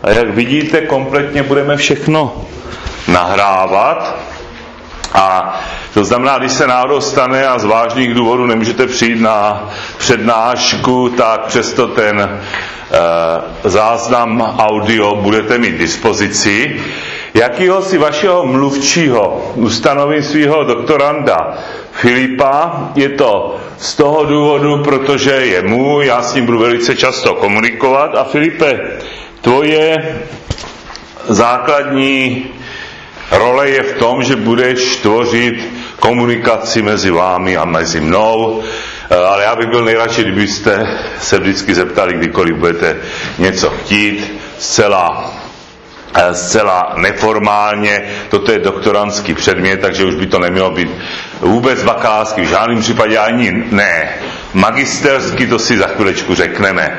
A jak vidíte, kompletně budeme všechno nahrávat. A to znamená, když se náhodou stane a z vážných důvodů nemůžete přijít na přednášku, tak přesto ten záznam audio budete mít k dispozici. Jakýho si vašeho mluvčího ustanovím svého doktoranda Filipa? Je to z toho důvodu, protože je můj, já s ním budu velice často komunikovat. A Filipe, tvoje základní role je v tom, že budeš tvořit komunikaci mezi vámi a mezi mnou, ale já bych byl nejradši, kdybyste se vždycky zeptali, kdykoliv budete něco chtít, zcela neformálně. Toto je doktorandský předmět, takže už by to nemělo být vůbec bakalářský, v žádném případě ani ne. Magisterský, to si za chvilečku řekneme.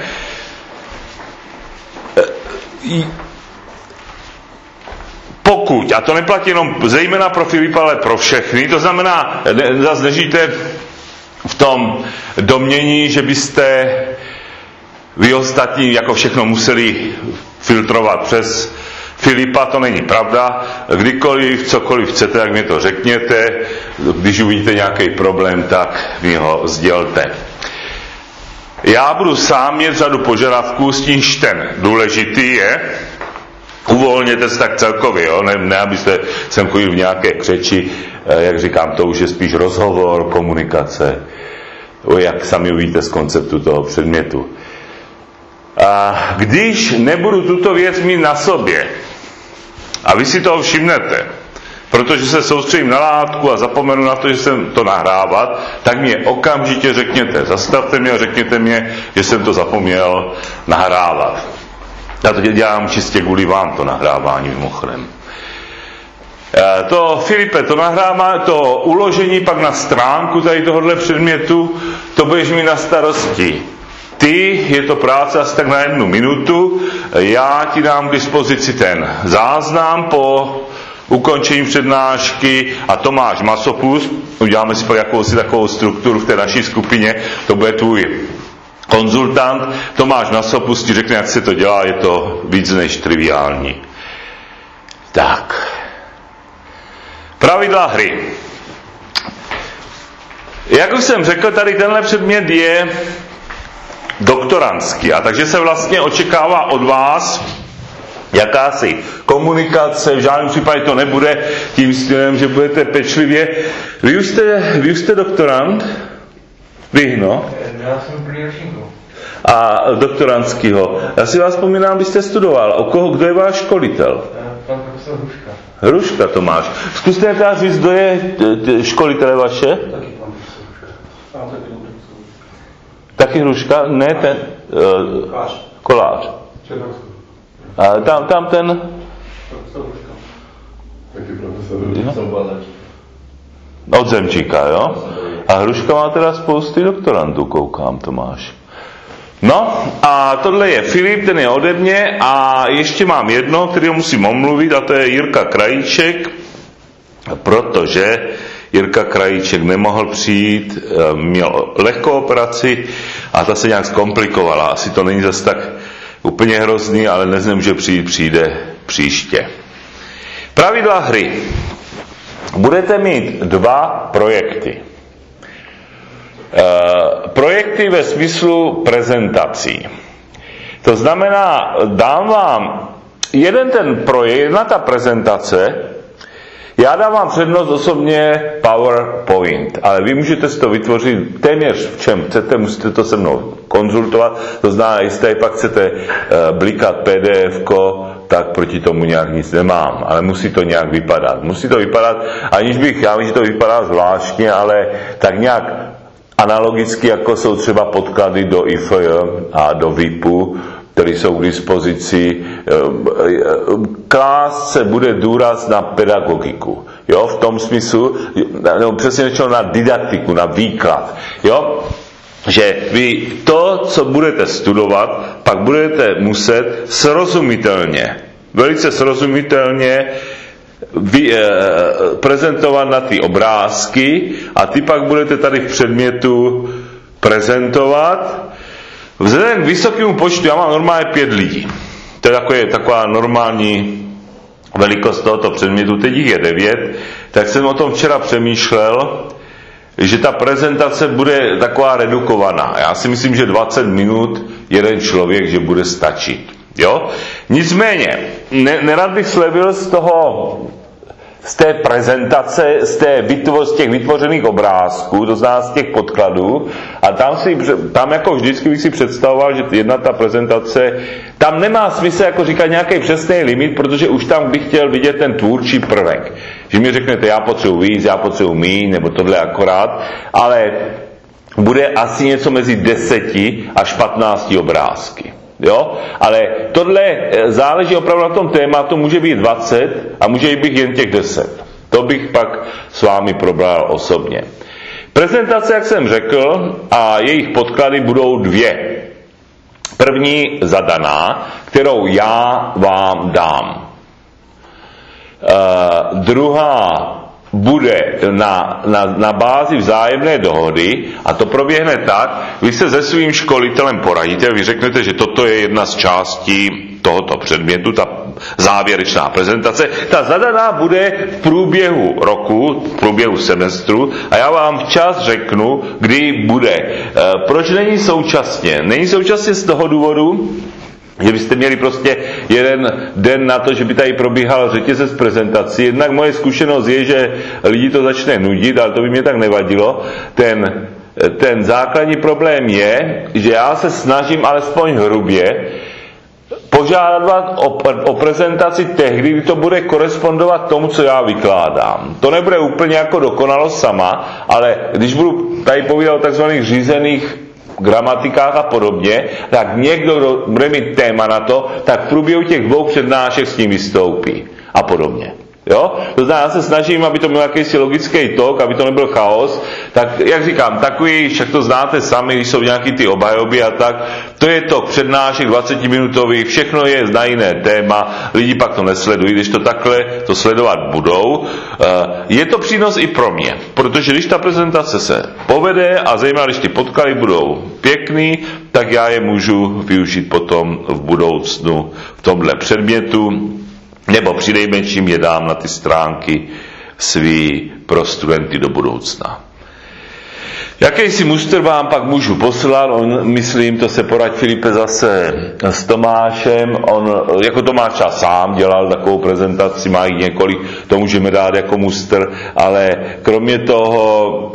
Pokud, a to neplatí jenom zejména pro Filipa, ale pro všechny, to znamená, zase nežijte v tom domnění, že byste vy ostatní jako všechno museli filtrovat přes Filipa, to není pravda. Kdykoliv, cokoliv chcete, tak mi to řekněte. Když uvidíte nějaký problém, tak mi ho sdělte. Já budu sám mít řadu požadavků, s tímž ten důležitý je, uvolněte se tak celkově, jo? Ne, abyste sem chodili v nějaké křeči, jak říkám, to už je spíš rozhovor, komunikace, jak sami uvidíte z konceptu toho předmětu. A když nebudu tuto věc mít na sobě, a vy si toho všimnete, protože se soustředím na látku a zapomenu na to, že jsem to nahrávat, tak mě okamžitě řekněte, zastavte mě a řekněte mě, že jsem to zapomněl nahrávat. Já to dělám čistě kvůli vám, to nahrávání mimochodem. Filipe, to uložení pak na stránku tady tohohle předmětu, to budeš mít na starosti. Ty, je to práce asi tak na 1 minutu, já ti dám k dispozici ten záznam po ukončení přednášky a Tomáš Masopust, uděláme si pak jakousi takovou strukturu v té naší skupině, to bude tvůj konzultant, Tomáš Masopust ti řekne, jak se to dělá, je to víc než triviální. Tak. Pravidla hry. Jak už jsem řekl, tady tenhle předmět je doktorandský, a takže se vlastně očekává od vás jakási komunikace, v žádném případě to nebude tím stylem, že budete pečlivě. Vy už jste doktorand? Vy, no? Já jsem první ročníku. A doktorandskýho. Já si vás vzpomínám, když jste studoval. Kdo je váš školitel? Pan profesor Hruška. Hruška Tomáš. Zkuste teda říct, kdo je školitele vaše? Taky pan profesor Hruška. Taky Hruška? Ne, ten... Kolář. A tam ten... Profesor Hruška. Taky profesor. Od Zemčíka, jo? A Hruška má teda spousty doktorandů, koukám, Tomáš. No, a tohle je Filip, ten je ode mě, a ještě mám jedno, kterého musím omluvit, a to je Jirka Krajíček, protože Jirka Krajíček nemohl přijít, měl lehkou operaci a ta se nějak zkomplikovala. Asi to není zase tak úplně hrozný, ale dnes nemůže přijít, přijde příště. Pravidla hry. Budete mít 2 projekty. Projekty ve smyslu prezentací. To znamená, dám vám jeden ten projekt, jedna ta prezentace, já dávám přednost osobně PowerPoint, ale vy můžete si to vytvořit téměř v čem chcete, musíte to se mnou konzultovat, to znamená, jestli pak chcete blikat PDF-ko, tak proti tomu nějak nic nemám, ale musí to nějak vypadat. Musí to vypadat, aniž bych, já vím, že to vypadá zvláštně, ale tak nějak analogicky, jako jsou třeba podklady do IFJ a do VIPu, které jsou k dispozici. Klást se bude důraz na pedagogiku. Jo, v tom smyslu, nebo přesně řečeno na didaktiku, na výklad. Jo, že vy to, co budete studovat, pak budete muset srozumitelně, velice srozumitelně prezentovat na ty obrázky a ty pak budete tady v předmětu prezentovat. Vzhledem k vysokému počtu, já mám normálně 5 lidí. To je taková normální velikost tohoto předmětu, teď jich je 9, tak jsem o tom včera přemýšlel, že ta prezentace bude taková redukovaná. Já si myslím, že 20 minut jeden člověk, že bude stačit. Jo? Nicméně, nerad bych slevil z té prezentace, z těch vytvořených obrázků, to znamená z těch podkladů, a tam jako vždycky bych si představoval, že jedna ta prezentace, tam nemá smysl jako říkat nějaký přesný limit, protože už tam bych chtěl vidět ten tvůrčí prvek. Že mi řeknete, já potřebuji víc, já potřebuji míň, nebo tohle akorát, ale bude asi něco mezi 10 až 15 obrázky. Jo? Ale tohle záleží opravdu na tom tématu, může být 20 a může být jen těch 10. To bych pak s vámi probral osobně. Prezentace, jak jsem řekl, a jejich podklady budou 2. První zadaná, kterou já vám dám. Druhá bude na bázi vzájemné dohody a to proběhne tak, vy se se svým školitelem poradíte, vy řeknete, že toto je jedna z částí tohoto předmětu, ta závěrečná prezentace. Ta zadaná bude v průběhu roku, v průběhu semestru a já vám včas řeknu, kdy bude. Proč není současně? Není současně z toho důvodu, že byste měli prostě jeden den na to, že by tady probíhal řetězec prezentací. Jednak moje zkušenost je, že lidi to začne nudit, ale to by mě tak nevadilo. Ten základní problém je, že já se snažím alespoň hrubě požádat o prezentaci tehdy, kdy to bude korespondovat tomu, co já vykládám. To nebude úplně jako dokonalost sama, ale když budu tady povídat o takzvaných řízených gramatikách a podobně, tak někdo, kdo bude mít téma na to, tak v průběhu těch 2 přednášek s ním vystoupí a podobně. Jo? To znamená, já se snažím, aby to byl jakýsi logický tok, aby to nebyl chaos, tak jak říkám, takový, však to znáte sami, když jsou nějaký ty obhajoby a tak, to je to přednášek 20-minutových, všechno je na jiné téma, lidi pak to nesledují, když to takhle to sledovat budou. Je to přínos i pro mě, protože když ta prezentace se povede a zejména když ty podklady budou pěkný, tak já je můžu využít potom v budoucnu v tomhle předmětu, nebo přinejmenším je dám na ty stránky svý pro studenty do budoucna. Jakýsi muster vám pak můžu poslat, myslím, to se poraď Filipe zase s Tomášem, on jako Tomáš sám dělal takovou prezentaci, má jich několik, to můžeme dát jako muster, ale kromě toho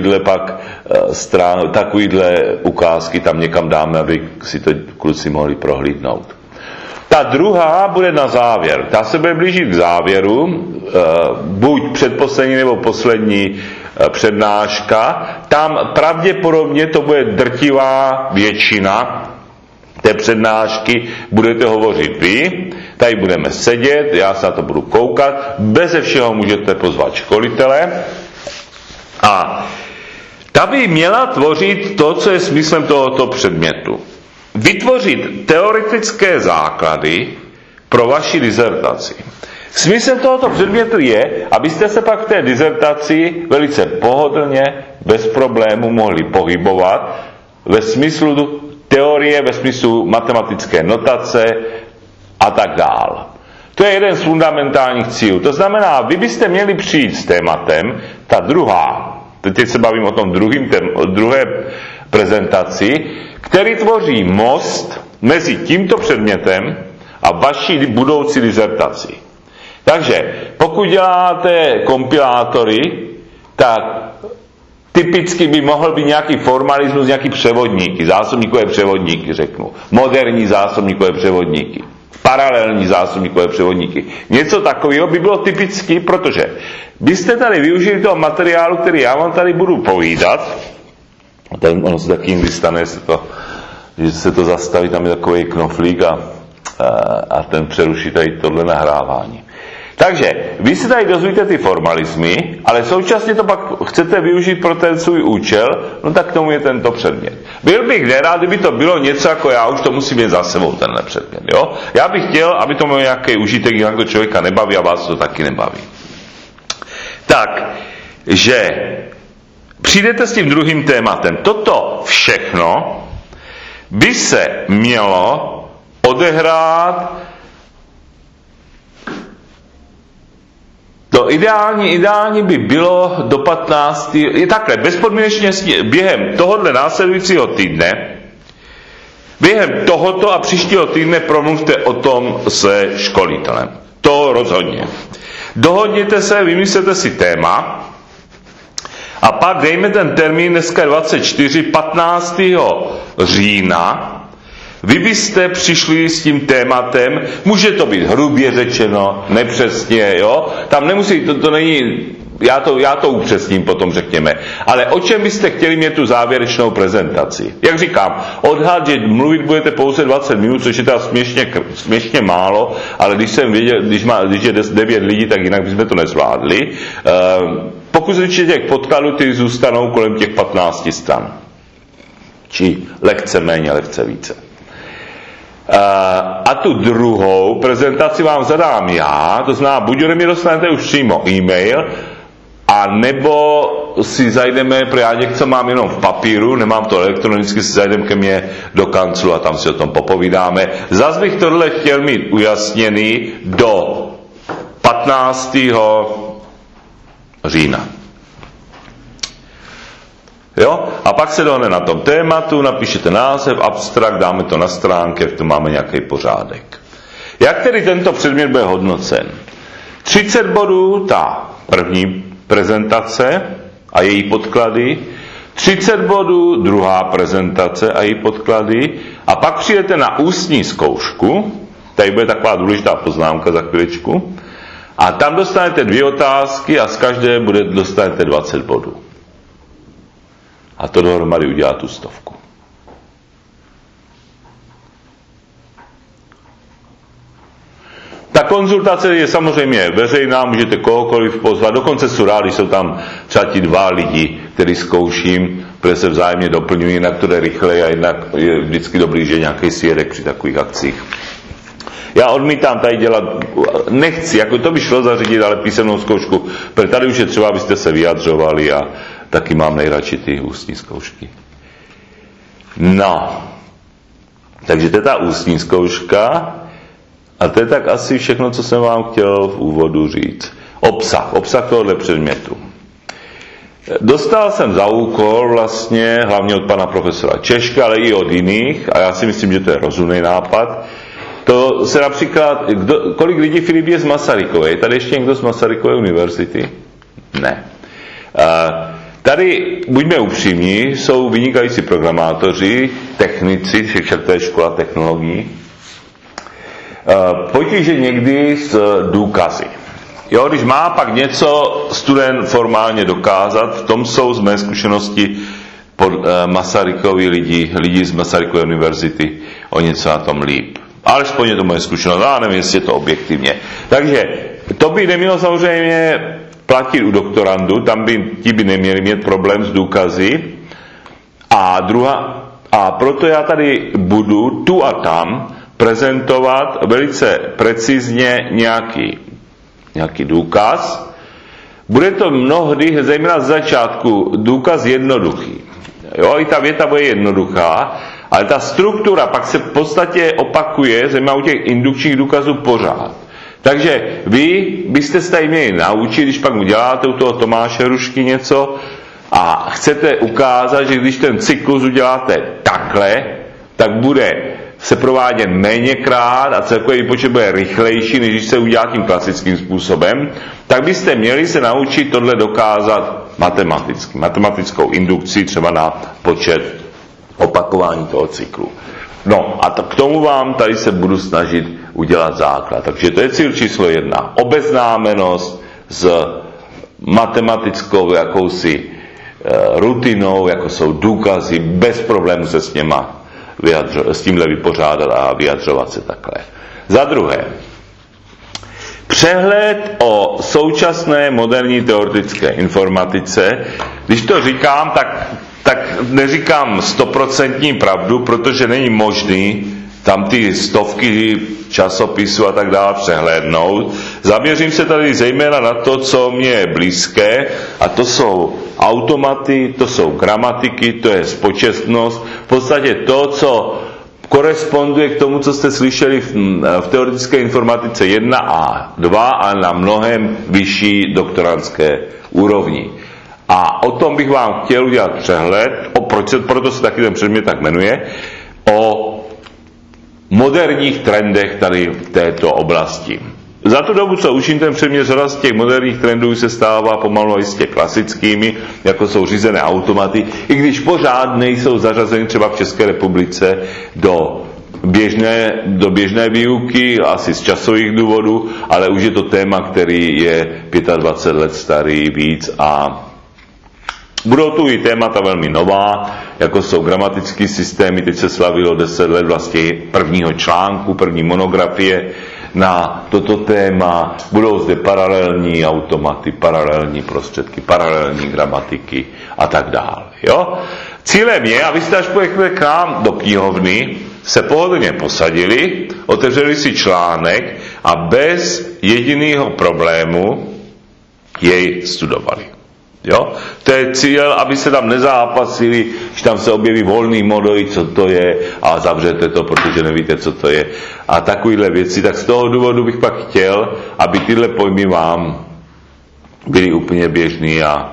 takovýhle ukázky tam někam dáme, aby si to kluci mohli prohlídnout. Ta druhá bude na závěr. Ta se bude blížit k závěru, buď předposlední nebo poslední přednáška. Tam pravděpodobně to bude drtivá většina té přednášky, budete hovořit vy, tady budeme sedět, já se na to budu koukat, beze všeho můžete pozvat školitele a ta by měla tvořit to, co je smyslem tohoto předmětu. Vytvořit teoretické základy pro vaši dizertaci. Smyslem tohoto předmětu je, abyste se pak v té dizertaci velice pohodlně, bez problému mohli pohybovat ve smyslu teorie, ve smyslu matematické notace a tak dál. To je jeden z fundamentálních cílů. To znamená, vy byste měli přijít s tématem, ta druhá, teď se bavím o tom druhé prezentaci, který tvoří most mezi tímto předmětem a vaší budoucí dizertací. Takže pokud děláte kompilátory, tak typicky by mohl být nějaký formalismus, nějaký převodníky, zásobníkové převodníky, řeknu. Moderní zásobníkové převodníky, paralelní zásobníkové převodníky. Něco takového by bylo typicky, protože byste tady využili toho materiálu, který já vám tady budu povídat. Ono se taky někdy stane, že se to zastaví, tam je takový knoflík a ten přeruší tady tohle nahrávání. Takže vy si tady dozvíte ty formalismy, ale současně to pak chcete využít pro ten svůj účel, no tak k tomu je tento předmět. Byl bych nerad, kdyby to bylo něco jako já už to musím mít za sebou tenhle předmět. Jo? Já bych chtěl, aby to mělo nějaký užitek, jinak to člověka nebaví a vás to taky nebaví. Takže přijdete s tím druhým tématem. Toto všechno by se mělo odehrát. To ideální by bylo do 15. Je takhle, bezpodmínečně během tohohle následujícího týdne, během tohoto a příštího týdne promluvte o tom se školitelem. To rozhodně. Dohodněte se, vymyslete si téma a pak dejme ten termín, dneska je 24, 15. října, vy byste přišli s tím tématem, může to být hrubě řečeno, nepřesně, jo, tam nemusí, to není, já to upřesním potom řekněme, ale o čem byste chtěli mít tu závěrečnou prezentaci? Jak říkám, odhad, že mluvit budete pouze 20 minut, což je teda směšně málo, ale když jsem věděl, když je 9 lidí, tak jinak bychom to nezvládli. Pokud se těch podkladů, ty zůstanou kolem těch 15 stran. Či lehce méně, lehce více. A tu druhou prezentaci vám zadám já, to znamená, buď ode mě dostanete už přímo e-mail, a nebo si zajdeme, protože já něco mám jenom v papíru, nemám to elektronicky, si zajdeme ke mně do kanclu a tam si o tom popovídáme. Zas bych tohle chtěl mít ujasněný do 15. října. Jo? A pak se dohne na tom tématu, napíšete název, abstrakt, dáme to na stránky, to máme nějaký pořádek. Jak tedy tento předmět bude hodnocen? 30 bodů ta první prezentace a její podklady, 30 bodů druhá prezentace a její podklady a pak přijdete na ústní zkoušku, tady bude taková důležitá poznámka za chviličku, a tam dostanete 2 otázky a z každé dostanete 20 bodů. A to dohromady udělá tu 100. Ta konzultace je samozřejmě veřejná, můžete kohokoliv pozvat, dokonce jsou rádi, jsou tam třeba ti 2 lidi, který zkouším, protože se vzájemně doplňují, jinak to jde rychleji a jinak je vždycky dobrý, že nějaký svědek při takových akcích. Já odmítám tady dělat, nechci, jako to by šlo zařídit, ale písemnou zkoušku, protože tady už je třeba, abyste se vyjadřovali a taky mám nejradši ty ústní zkoušky. No, takže to je ta ústní zkouška a to je tak asi všechno, co jsem vám chtěl v úvodu říct. Obsah tohoto předmětu. Dostal jsem za úkol vlastně, hlavně od pana profesora Češka, ale i od jiných, a já si myslím, že to je rozumný nápad. To se například, kolik lidí, Filip, je z Masarykové? Je tady ještě někdo z Masarykové univerzity? Ne. Tady, buďme upřímní, jsou vynikající programátoři, technici, však to je škola technologií. Potíže někdy s důkazy. Jo, když má pak něco student formálně dokázat, v tom jsou z mé zkušenosti Masarykovi lidi z Masarykové univerzity o něco na tom líp. Alespoň je to moje zkušenost, já nevím, jestli je to objektivně. Takže to by nemělo samozřejmě platit u doktorandů, ti by neměli mít problém s důkazy. A proto já tady budu tu a tam prezentovat velice precizně nějaký důkaz. Bude to mnohdy, zejména z začátku, důkaz jednoduchý. Jo, i ta věta bude jednoduchá, ale ta struktura pak se v podstatě opakuje, zejména u těch indukčních důkazů pořád. Takže vy byste se tady měli naučit, když pak uděláte u toho Tomáše Hrušky něco a chcete ukázat, že když ten cyklus uděláte takhle, tak bude se provádět méněkrát a celkový výpočet bude rychlejší, než když se udělá tím klasickým způsobem, tak byste měli se naučit tohle dokázat matematicky. Matematickou indukci třeba na počet opakování toho cyklu. No a k tomu vám tady se budu snažit udělat základ. Takže to je cíl číslo 1. Obeznámenost s matematickou jakousi rutinou, jako jsou důkazy, bez problémů se s tímhle vypořádat a vyjadřovat se takhle. Za druhé, přehled o současné moderní teoretické informatice. Když to říkám, tak neříkám 100% pravdu, protože není možný tam ty stovky časopisů a tak dále přehlédnout. Zaměřím se tady zejména na to, co mě je blízké, a to jsou automaty, to jsou gramatiky, to je spočetnost, v podstatě to, co koresponduje k tomu, co jste slyšeli v teoretické informatice 1 a 2 a na mnohem vyšší doktorandské úrovni. A o tom bych vám chtěl udělat přehled, proto se taky ten předmět tak jmenuje, o moderních trendech tady v této oblasti. Za tu dobu, co učím ten předmět, řada z těch moderních trendů se stává pomalu jistě klasickými, jako jsou řízené automaty, i když pořád nejsou zařazeny třeba v České republice do běžné výuky, asi z časových důvodů, ale už je to téma, který je 25 let starý víc a budou tu i témata velmi nová, jako jsou gramatické systémy, teď se slavilo 10 let vlastně prvního článku, první monografie na toto téma, budou zde paralelní automaty, paralelní prostředky, paralelní gramatiky a tak dále. Jo? Cílem je, abyste až pojďte k nám do knihovny, se pohodlně posadili, otevřeli si článek a bez jediného problému jej studovali. Jo? To je cíl, aby se tam nezápasili, když tam se objeví volný modoj, co to je, a zavřete to, protože nevíte, co to je. A takovýhle věci. Tak z toho důvodu bych pak chtěl, aby tyhle pojmy vám byly úplně běžný a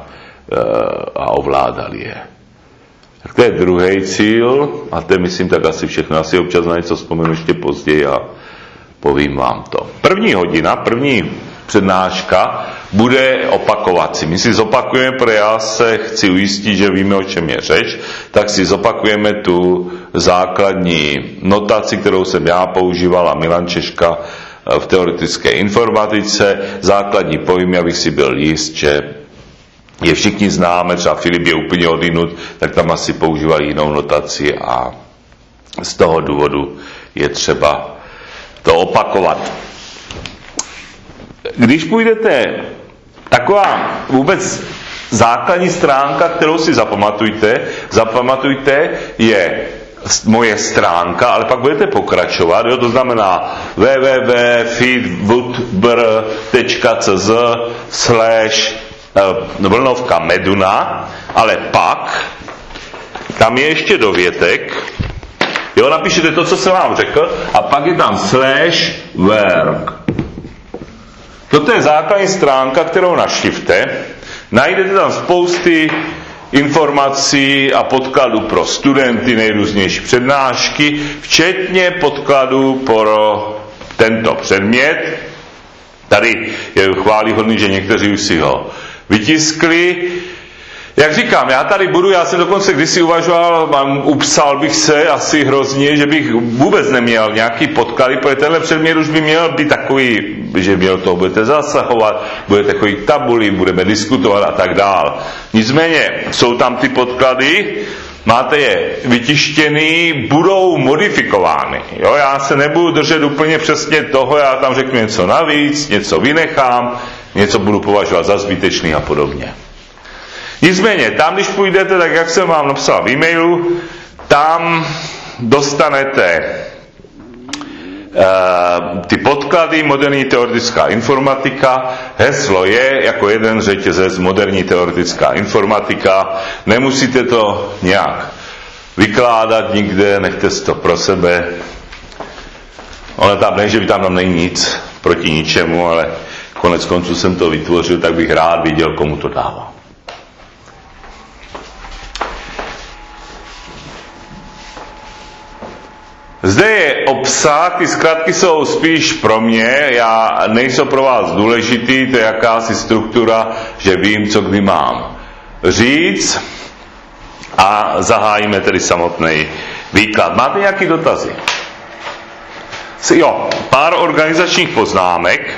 ovládali je. Tak to je druhý cíl, a to je, myslím, tak asi všechno. Asi občas na něco vzpomenu ještě později a povím vám to. První hodina, první přednáška bude opakovací. My si zopakujeme, protože já se chci ujistit, že víme, o čem je řeč, tak si zopakujeme tu základní notaci, kterou jsem já používal a Milan Češka v teoretické informatice, základní pojmy, abych si byl jist, že je všichni známe, třeba Filip je úplně odinut, tak tam asi používali jinou notaci a z toho důvodu je třeba to opakovat. Když půjdete, taková vůbec základní stránka, kterou si zapamatujte, je moje stránka, ale pak budete pokračovat, jo, to znamená www.feedwoodbr.cz/vlnovka Meduna, ale pak tam je ještě dovětek, jo, napíšete to, co jsem vám řekl, a pak je tam /work. Toto je základní stránka, kterou naštivte. Najdete tam spousty informací a podkladů pro studenty, nejrůznější přednášky, včetně podkladů pro tento předmět. Tady je chvályhodný, že někteří už si ho vytiskli. Jak říkám, já jsem dokonce kdysi uvažoval, upsal bych se asi hrozně, že bych vůbec neměl nějaký podklady, protože tenhle předmět už by měl být takový, že měl toho budete zasahovat, budete chodit k tabuli, budeme diskutovat a tak dál. Nicméně jsou tam ty podklady, máte je vytištěný, budou modifikovány. Jo? Já se nebudu držet úplně přesně toho, já tam řeknu něco navíc, něco vynechám, něco budu považovat za zbytečný a podobně. Nicméně, tam, když půjdete, tak jak jsem vám napsal v e-mailu, tam dostanete ty podklady, moderní teoretická informatika, heslo je jako jeden řetězec moderní teoretická informatika, nemusíte to nějak vykládat nikde, nechte si to pro sebe. Ale tam ne, že by tam není nic proti ničemu, ale konec konců jsem to vytvořil, tak bych rád viděl, komu to dávám. Zde je obsah, ty zkratky jsou spíš pro mě, nejsou pro vás důležitý, to je jakási struktura, že vím, co kdy mám říct a zahájíme tedy samotný výklad. Máte nějaké dotazy? Jo, pár organizačních poznámek.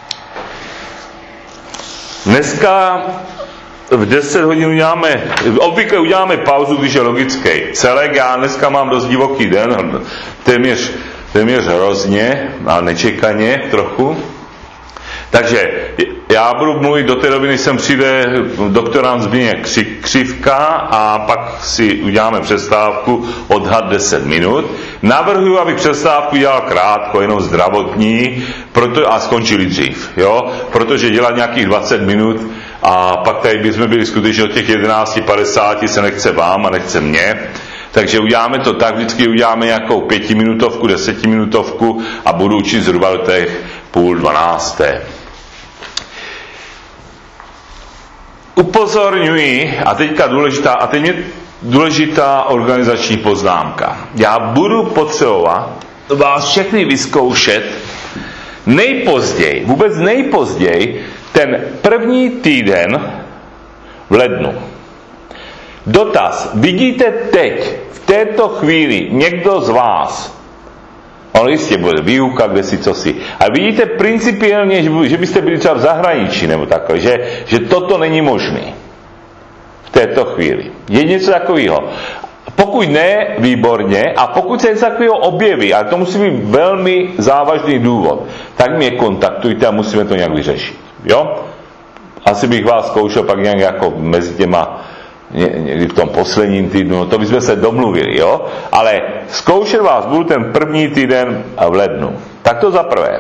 Dneska v 10 hodin obvykle uděláme pauzu, když je logický celek. Já dneska mám dost divoký den, téměř hrozně, ale nečekaně trochu. Takže já budu mluvit do té doby, než sem přijde doktorant Zbigněk Křivka a pak si uděláme přestávku, odhad 10 minut. Navrhuji, abych přestávku dělal krátko, jenom zdravotní, a skončili dřív, jo? Protože dělat nějakých 20 minut a pak tady bychom byli skutečně od těch 11:50, se nechce vám a nechce mně. Takže uděláme to tak, vždycky uděláme nějakou 5minutovku, 10minutovku a budu učit zhruba do těch 11:30. Upozorňuji, a teď důležitá organizační poznámka. Já budu potřebovat vás všechny vyzkoušet nejpozději, vůbec nejpozději, ten první týden v lednu. Dotaz. Vidíte teď, v této chvíli, někdo z vás, ono jistě bude výuka, kde si cosi, a vidíte principiálně, že byste byli třeba v zahraničí, nebo takhle, že toto není možné v této chvíli. Je něco takového. Pokud ne, výborně, a pokud se něco takového objeví, ale to musí být velmi závažný důvod, tak mě kontaktujte a musíme to nějak vyřešit. Jo? Asi bych vás zkoušel pak nějak jako mezi těma někdy v tom posledním týdnu, to bychom se domluvili, jo? Ale zkoušet vás budu ten první týden v lednu. Tak to za prvé.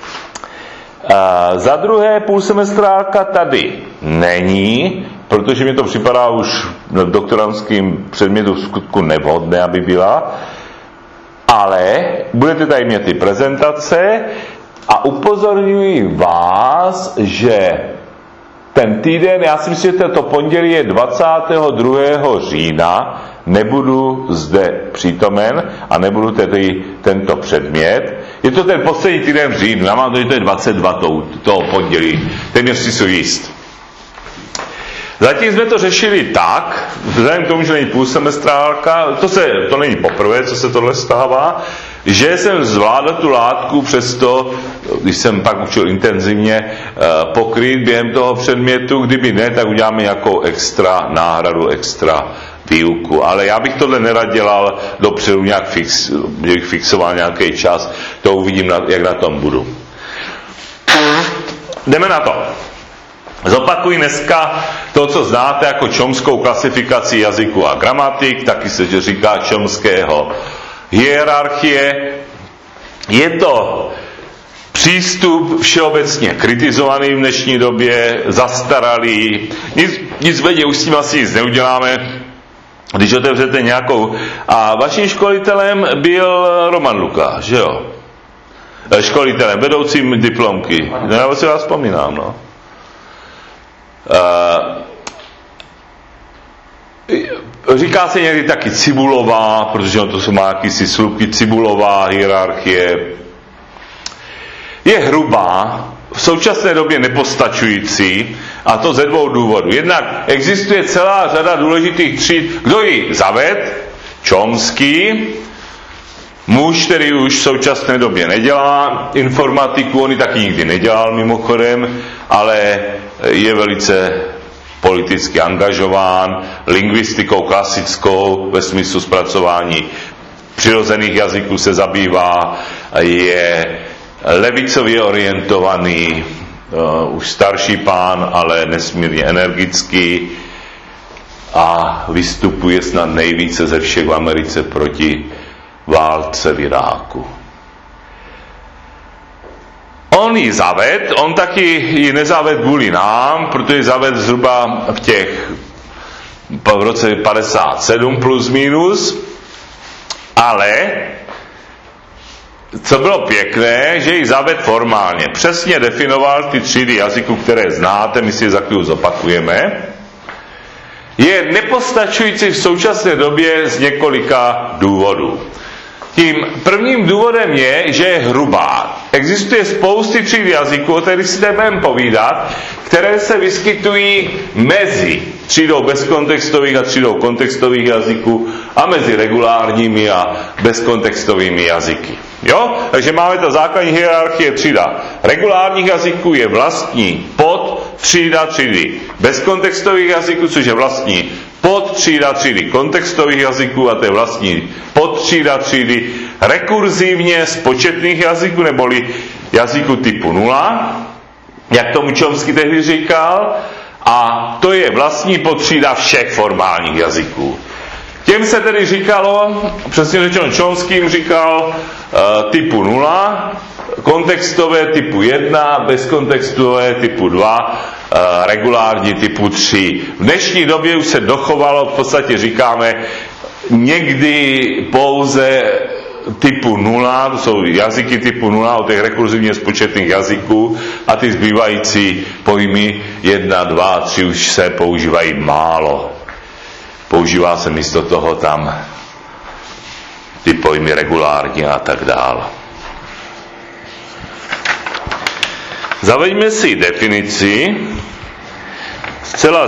Za druhé, půlsemestrálka tady není, protože mi to připadá už na doktorandském předmětu v skutku nevhodné, aby byla, ale budete tady mít ty prezentace a upozorňuji vás, že ten týden, já si myslím, že to pondělí je 22. října, nebudu zde přítomen a nebudu tedy tento předmět. Je to ten poslední týden v říjnu, já mám to, že to je 22. toho pondělí, téměř si jsou jist. Zatím jsme to řešili tak, vzhledem k tomu, že není půlsemestrálka, to není poprvé, co se tohle stává, že jsem zvládl tu látku přesto, když jsem pak učil intenzivně, pokrýt během toho předmětu, kdyby ne, tak uděláme nějakou extra náhradu, extra výuku. Ale já bych tohle nerad dělal dopředu, nějak fixoval nějaký čas, to uvidím, jak na tom budu. Jdeme na to. Zopakuji dneska to, co znáte jako Chomskou klasifikaci jazyku a gramatik, taky se říká Chomského hierarchie. Je to přístup všeobecně kritizovaný v dnešní době, zastaralý, nicméně už s tím asi nic neuděláme, když otevřete nějakou. A vaším školitelem byl Roman Lukáš, že jo? Školitelem, vedoucím diplomky. Já si vás vzpomínám, no. Říká se někdy taky cibulová, protože to jsou má jakýsi slupky, cibulová hierarchie. Je hrubá, v současné době nepostačující, a to ze dvou důvodů. Jednak existuje celá řada důležitých tříd. Kdo ji zaved? Chomsky, muž, který už v současné době nedělá informatiku, on ji taky nikdy nedělal mimochodem, ale je velice politicky angažován, lingvistikou klasickou ve smyslu zpracování přirozených jazyků se zabývá, je levicově orientovaný, už starší pán, ale nesmírně energický a vystupuje snad nejvíce ze všech v Americe proti válce v Iráku. On ji zaved, on taky ji nezaved kvůli nám, protože ji zaved zhruba v roce 57 plus minus, ale co bylo pěkné, že ji zaved formálně. Přesně definoval ty třídy jazyků, které znáte, my si je za chvíli zopakujeme. Je nepostačující v současné době z několika důvodů. Tím prvním důvodem je, že je hrubá. Existuje spousty tříd jazyků, o kterých si budeme povídat, které se vyskytují mezi třídou bezkontextových a třídou kontextových jazyků a mezi regulárními a bezkontextovými jazyky. Jo? Takže máme ta základní hierarchie třída regulárních jazyků je vlastní podtřída třídy bezkontextových jazyků, což je vlastní podtřída třídy kontextových jazyků a to je vlastní podtřída třídy rekurzivně spočetných jazyků neboli jazyků typu 0, jak tomu Chomsky tehdy říkal, a to je vlastní podtřída všech formálních jazyků. Těm se tedy říkalo, přesně řečeno Chomsky jim říkal typu 0, kontextové typu 1, bezkontextové typu 2, regulární typu 3. V dnešní době už se dochovalo, v podstatě říkáme, někdy pouze typu 0, to jsou jazyky typu 0 od těch rekurzivně spočetných jazyků a ty zbývající pojmy 1, 2, 3 už se používají málo. Používá se místo toho tam ty pojmy regulární a tak dále. Zaveďme si definici zcela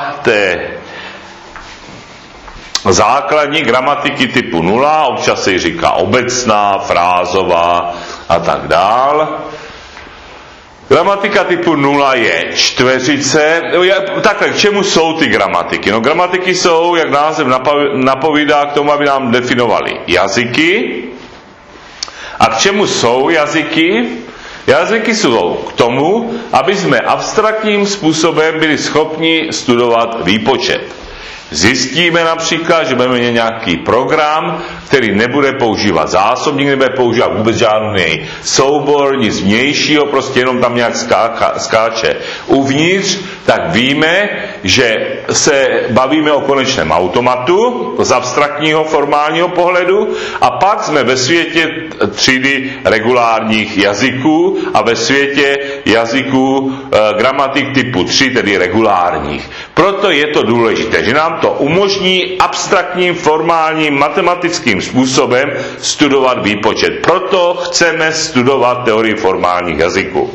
základní gramatiky typu 0, občas se jí říká obecná, frázová a tak dál. Gramatika typu 0 je čtveřice. Takhle, k čemu jsou ty gramatiky? No, gramatiky jsou, jak název napovídá, k tomu, aby nám definovali jazyky. A k čemu jsou jazyky? Jazyky jsou k tomu, aby jsme abstraktním způsobem byli schopni studovat výpočet. Zjistíme například, že budeme mít nějaký program, který nebude používat zásobník, nebude používat vůbec žádný soubor, nic vnějšího, prostě jenom tam nějak skáče uvnitř, tak víme, že se bavíme o konečném automatu z abstraktního formálního pohledu a pak jsme ve světě třídy regulárních jazyků a ve světě jazyků gramatik typu 3, tedy regulárních. Proto je to důležité, že nám to umožní abstraktním, formálním, matematickým způsobem studovat výpočet. Proto chceme studovat teorii formálních jazyků.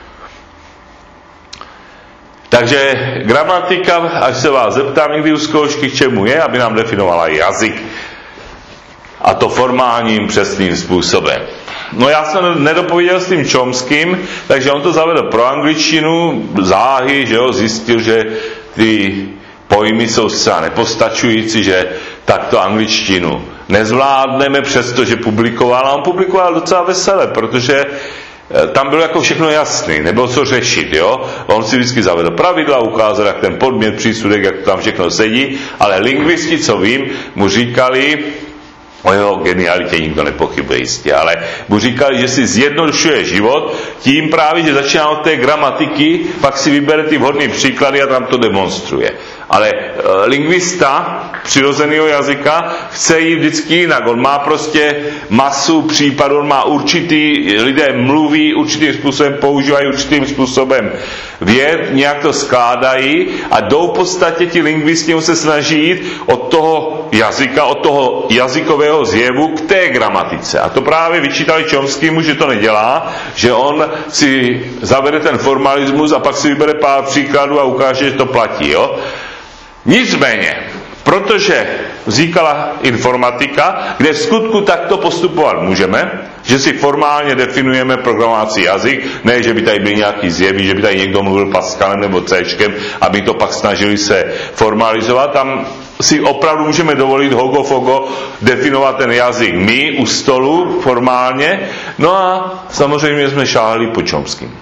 Takže gramatika, až se vás zeptám někdy u zkoušky, k čemu je, aby nám definovala jazyk. A to formálním, přesným způsobem. No já jsem nedopověděl s tím Chomskym, takže on to zavedl pro angličtinu, záhy, že jo, zjistil, že ty pojmy jsou zcela nepostačující, že takto angličtinu nezvládneme, přestože publikoval. A on publikoval docela vesele, protože tam bylo jako všechno jasný, nebylo co řešit, jo. On si vždycky zavedl pravidla, ukázal, jak ten podmět, přísudek, jak tam všechno sedí, ale lingvisti, co vím, mu říkali, o jeho genialitě nikdo nepochybuje jistě, ale mu říkali, že si zjednodušuje život tím právě, že začíná od té gramatiky, pak si vybere ty vhodné příklady a tam to demonstruje. Ale lingvista přirozeného jazyka chce jít vždycky jinak. On má prostě masu případů, on má určitý, lidé mluví určitým způsobem, používají určitým způsobem vět, nějak to skládají a jdou v podstatě ti lingvisti se snaží jít od toho jazyka, od toho jazykového zjevu k té gramatice. A to právě vyčítali Chomskymu, že to nedělá, že on si zavede ten formalismus a pak si vybere pár příkladů a ukáže, že to platí, jo. Nicméně, protože vznikala informatika, kde v skutku takto postupovat můžeme, že si formálně definujeme programovací jazyk, ne, že by tady byly nějaký zjevy, že by tady někdo mluvil Pascalem nebo Cčkem, aby to pak snažili se formalizovat. Tam si opravdu můžeme dovolit hogo-fogo definovat ten jazyk my u stolu formálně, no a samozřejmě jsme šáhli po Chomskym.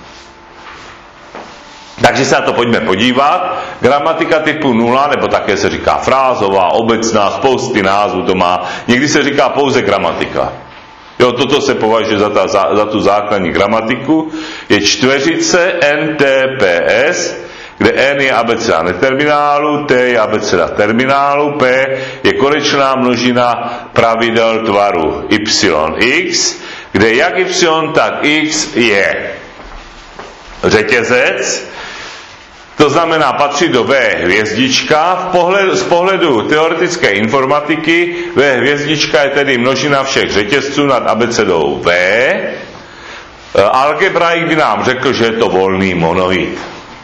Takže se na to pojďme podívat. Gramatika typu 0, nebo také se říká frázová, obecná, spousty názvů to má. Někdy se říká pouze gramatika. Jo, toto se považuje za tu základní gramatiku. Je čtveřice NTPS, kde N je abeceda neterminálu, T je abeceda terminálu, P je konečná množina pravidel tvaru YX, kde jak Y, tak X je řetězec, to znamená patří do V hvězdička. Z pohledu teoretické informatiky V hvězdička je tedy množina všech řetězců nad abecedou V. Algebraik by nám řekl, že je to volný monoid.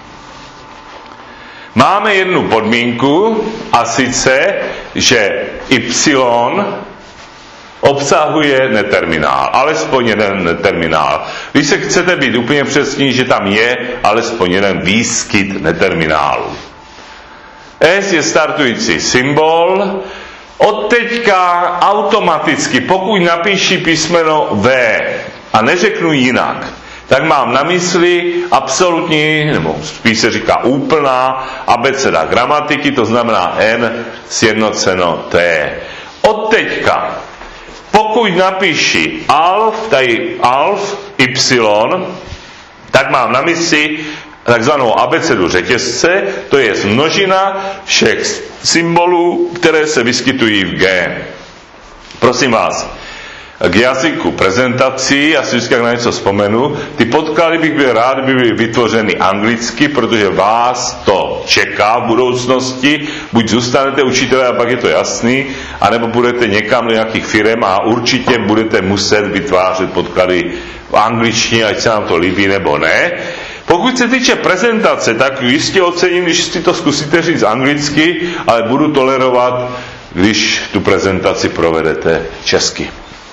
Máme jednu podmínku, a sice, že Y obsahuje neterminál, alespoň jeden neterminál. Když se chcete být úplně přesní, že tam je alespoň jeden výskyt neterminálu. S je startující symbol. Od teďka automaticky, pokud napíši písmeno V a neřeknu jinak, tak mám na mysli absolutní, nebo spíš se říká úplná abeceda gramatiky, to znamená N sjednoceno T. Od teďka, pokud napíši alf, tady alf, y, tak mám na mysli takzvanou abecedu řetězce, to je množina všech symbolů, které se vyskytují v G. Prosím vás, k jazyku prezentací, já si vždycky na něco vzpomenu, ty podklady bych byl rád, by byly vytvořeny anglicky, protože vás to čeká v budoucnosti, buď zůstanete učitelé a pak je to jasný, anebo budete někam do nějakých firem a určitě budete muset vytvářet podklady v angličtině, ať se nám to líbí nebo ne. Pokud se týče prezentace, tak jistě ocením, když si to zkusíte říct anglicky, ale budu tolerovat, když tu prezentaci provedete česky.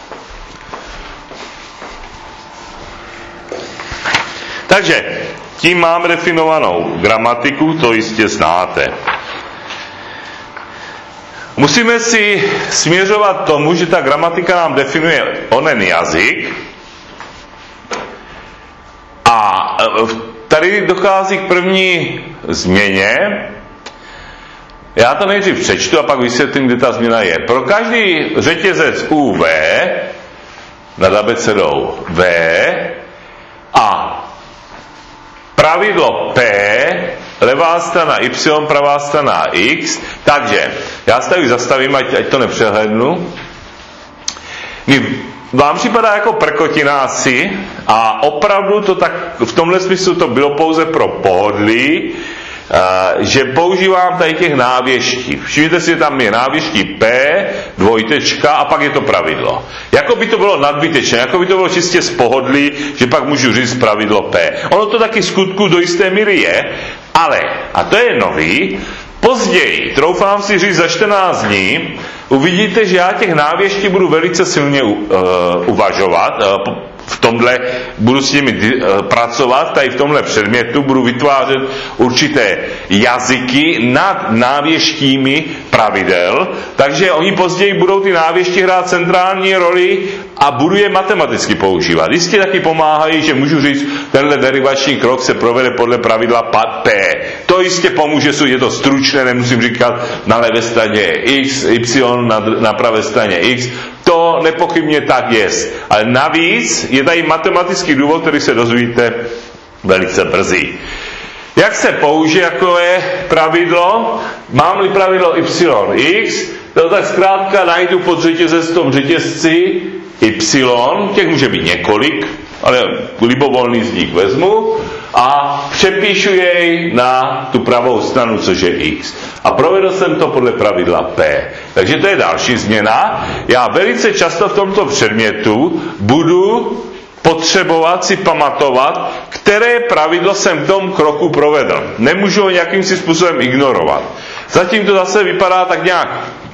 Takže tím máme definovanou gramatiku, to jistě znáte. Musíme si směřovat tomu, že ta gramatika nám definuje onen jazyk a tady dochází k první změně. Já to nejdřív přečtu a pak vysvětlím, kde ta změna je. Pro každý řetězec UV nad abecedou V a pravidlo P, levá strana Y, pravá strana X, takže já se tady zastavím, ať to nepřehlednu. Vám připadá jako prkotina asi a opravdu to tak, v tomhle smyslu to bylo pouze pro pohodlí, že používám tady těch návěští. Všimněte si, že tam je návěští P, dvojtečka a pak je to pravidlo. Jako by to bylo nadbytečné, jako by to bylo čistě z pohodlí, že pak můžu říct pravidlo P. Ono to taky skutku do jisté míry je, ale, a to je nový, později, troufám si říct za 14 dní, uvidíte, že já těch návěští budu velice silně uvažovat, v tomhle budu s nimi pracovat, tady v tomhle předmětu budu vytvářet určité jazyky nad návěštími pravidel, takže oni později budou ty návěští hrát centrální roli a budu je matematicky používat. Jistě taky pomáhají, že můžu říct, tenhle derivační krok se provede podle pravidla P. To jistě pomůže, je to stručné, nemusím říkat na levé straně X, Y, na pravé straně X. To nepochybně tak je. Ale navíc je tady matematický důvod, který se dozvíte velice brzy. Jak se použije jakové pravidlo? Mám-li pravidlo YX, to tak zkrátka najdu pod řetězec v tom řetězci Y, těch může být několik, ale libovolný z nich vezmu a přepíšu jej na tu pravou stranu, což je X. A provedl jsem to podle pravidla P. Takže to je další změna. Já velice často v tomto předmětu budu potřebovat si pamatovat, které pravidlo jsem v tom kroku provedl. Nemůžu ho nějakým si způsobem ignorovat. Zatím to zase vypadá tak nějak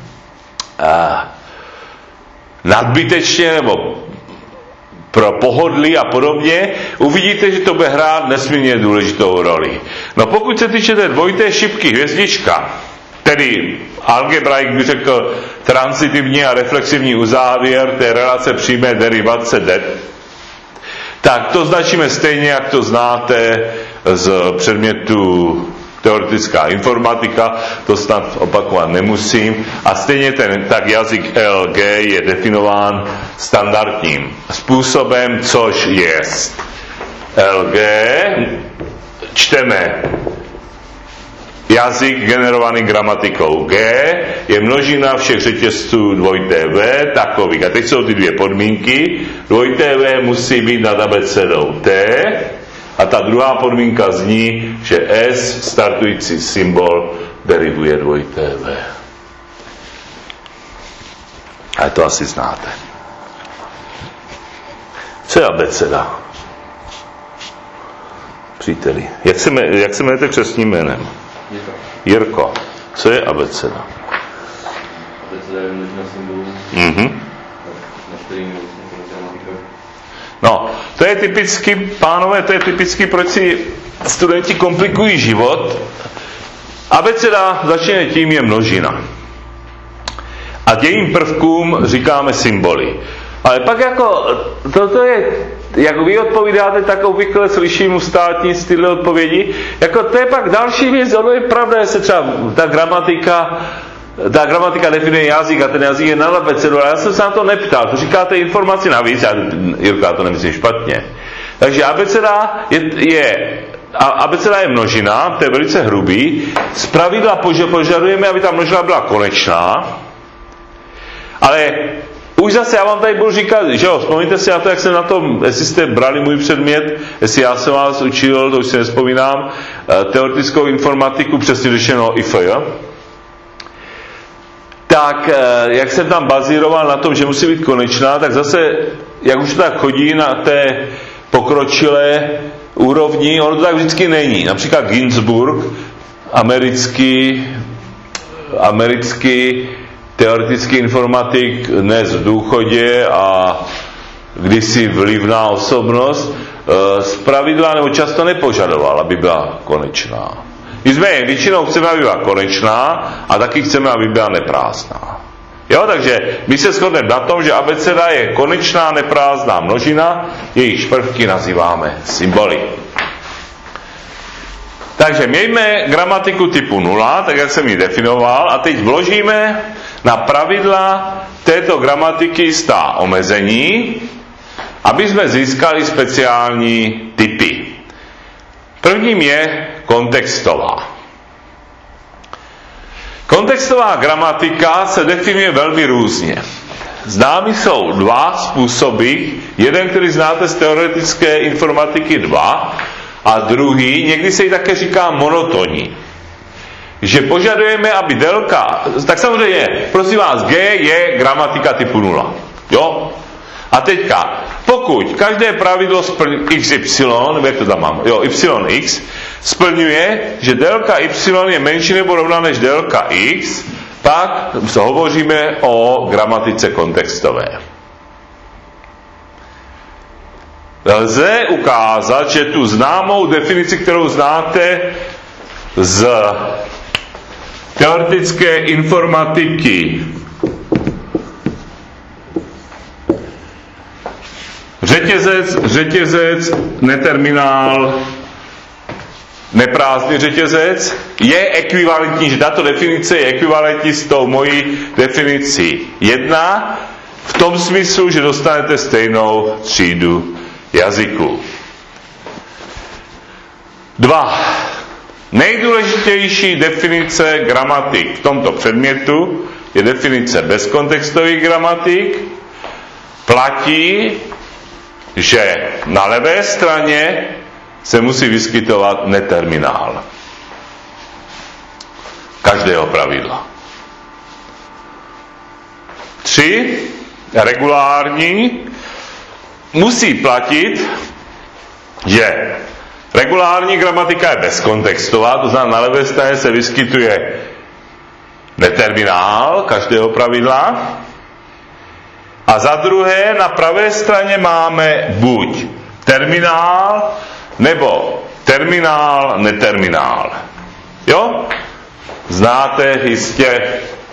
nadbytečně nebo pro pohodlí a podobně, uvidíte, že to bude hrát nesmírně důležitou roli. No pokud se týče té dvojité šipky hvězdička, tedy algebraik by řekl transitivní a reflexivní uzávěr té relace přímé derivace det, tak to značíme stejně, jak to znáte z předmětu teoretická informatika, to snad opakovat nemusím. A stejně tak jazyk LG je definován standardním způsobem, což je LG. Čteme jazyk generovaný gramatikou G, je množina všech řetězců dvojité V takových. A teď jsou ty dvě podmínky. Dvojité V musí být nad abecedou T, a ta druhá podmínka zní, že S, startující symbol, derivuje dvojité V. Ale to asi znáte. Co je abeceda? Příteli. Jak se jmenujete křestním jménem? Jirko. Co je abeceda? Abeceda je množina symbolů. Na kterým No, to je typicky, pánové, to je typicky, proč si studenti komplikují život. Abeceda začne tím je množina. A těm prvkům říkáme symboly. Ale pak jako, toto je, jak vy odpovídáte, tak obvykle slyším u státní styl odpovědi, jako to je pak další věc, ono je pravda, že se třeba ta gramatika definuje jazyk a ten jazyk je na abecedu, ale já jsem se na to neptal, to říkáte informaci navíc, Jirko, já to nemyslím špatně. Takže abeceda je abeceda je množina, to je velice hrubý. Zpravidla požadujeme, aby ta množina byla konečná, ale už zase já vám tady budu říkat, že jo, vzpomněte si na to, jak jsem na tom, jestli jste brali můj předmět, jestli já jsem vás učil, to už si nevzpomínám, teoretickou informatiku, přesně řešeno IF, jo? Tak jak jsem tam bazíroval na tom, že musí být konečná, tak zase, jak už to tak chodí na té pokročilé úrovni, ono to tak vždycky není. Například Ginzburg, americký teoretický informatik, dnes v důchodě a kdysi vlivná osobnost, zpravidla nebo často nepožadoval, aby byla konečná. Nicméně většinou chceme, aby byla konečná a taky chceme, aby byla neprázdná. Jo, takže my se shodneme na tom, že abeceda je konečná neprázdná množina, jejichž prvky nazýváme symboly. Takže mějme gramatiku typu 0, tak jak jsem ji definoval, a teď vložíme na pravidla této gramatiky jistá omezení, aby jsme získali speciální typy. Prvním je kontextová. Kontextová gramatika se definuje velmi různě. Známy jsou dva způsoby, jeden, který znáte z teoretické informatiky 2, a druhý, někdy se jí také říká monotonní. Že požadujeme, aby délka, tak samozřejmě, prosím vás, G je gramatika typu 0. Jo? A teďka, pokud každé pravidlo XY, nebo jak to tam mám, jo, YX, splňuje, že délka Y je menší nebo rovná než délka X, pak hovoříme o gramatice kontextové. Lze ukázat, že tu známou definici, kterou znáte z teoretické informatiky, řetězec, neterminál, neprázdný řetězec, je ekvivalentní, že tato definice je ekvivalentní s tou mojí definicí 1, v tom smyslu, že dostanete stejnou třídu jazyků. 2. Nejdůležitější definice gramatik v tomto předmětu je definice bezkontextových gramatik. Platí, že na levé straně se musí vyskytovat neterminál každého pravidla. 3. Regulární musí platit, že regulární gramatika je bezkontextová, to znamená, na levé straně se vyskytuje neterminál každého pravidla, a za druhé na pravé straně máme buď terminál, nebo terminál, neterminál. Jo? Znáte jistě,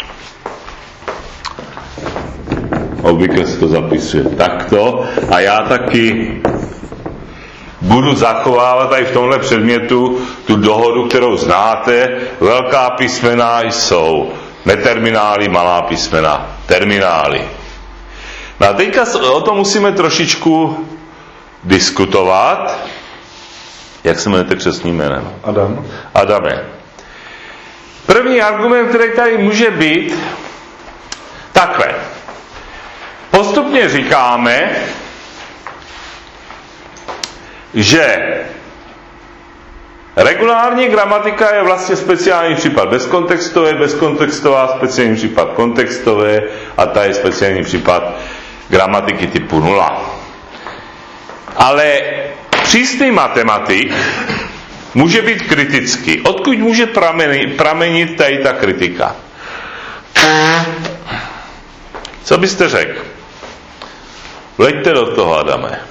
obvykle se to zapisuje takto, a já taky budu zachovávat tady v tomhle předmětu tu dohodu, kterou znáte. Velká písmena jsou neterminály, malá písmena terminály. No a teďka o tom musíme trošičku diskutovat. Jak se jmenujete křestním jménem? Adam. Adame. První argument, který tady může být, takhle. Postupně říkáme, že regulární gramatika je vlastně speciální případ bezkontextová speciální případ kontextové a ta je speciální případ gramatiky typu 0. Ale přísný matematik může být kritický. Odkud může pramenit tady ta kritika? Co byste řekl? Vleďte do toho, Adame.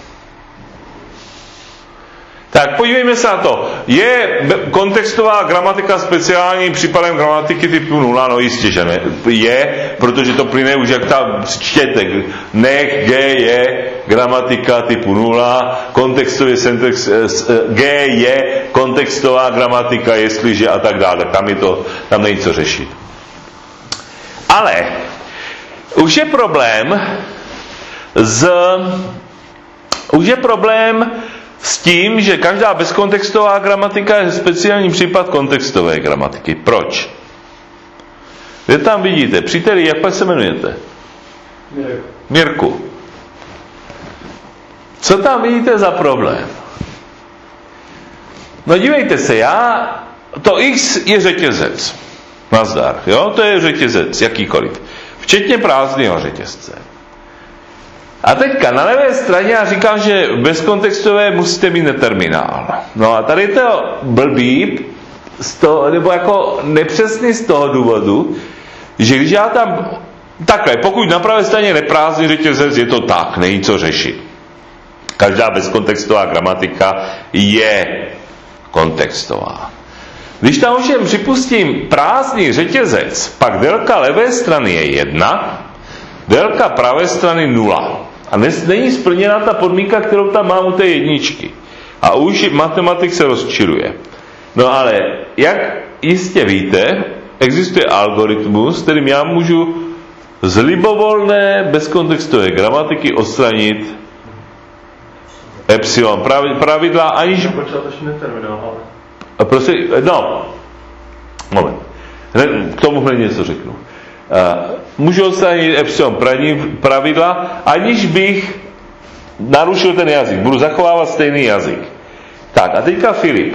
Tak podívejme se na to. Je kontextová gramatika speciálním případem gramatiky typu 0? No jistě, že ne. Je, protože to plyne už jak tam čtěte. Nech G je gramatika typu 0, kontextově G je kontextová gramatika, jestliže a tak dále. Tam není co řešit. Ale už je problém S tím, že každá bezkontextová gramatika je speciální případ kontextové gramatiky. Proč? Kde tam vidíte? Příteli, jak pak se jmenujete? Mirku. Co tam vidíte za problém? No dívejte se, to X je řetězec. Nazdar, jo? To je řetězec, jakýkoliv. Včetně prázdného řetězce. A teďka na levé straně já říkám, že bezkontextové musíte mít neterminál. No a tady to blbý, nebo jako nepřesný z toho důvodu, že když já tam takhle, pokud na pravé straně neprázdný řetězec, je to tak, není co řešit. Každá bezkontextová gramatika je kontextová. Když tam ovšem připustím prázdný řetězec, pak délka levé strany je 1, délka pravé strany 0. A není splněna ta podmínka, kterou tam mám u té jedničky. A už matematik se rozčiluje. No ale, jak jistě víte, existuje algoritmus, kterým já můžu z libovolné bezkontextové gramatiky odstranit epsilon pravidla, aniž... Prosím, moment. K tomuhle něco řeknu. Můžu odstranit epsilon pravidla, aniž bych narušil ten jazyk. Budu zachovávat stejný jazyk. Tak a teďka Filip.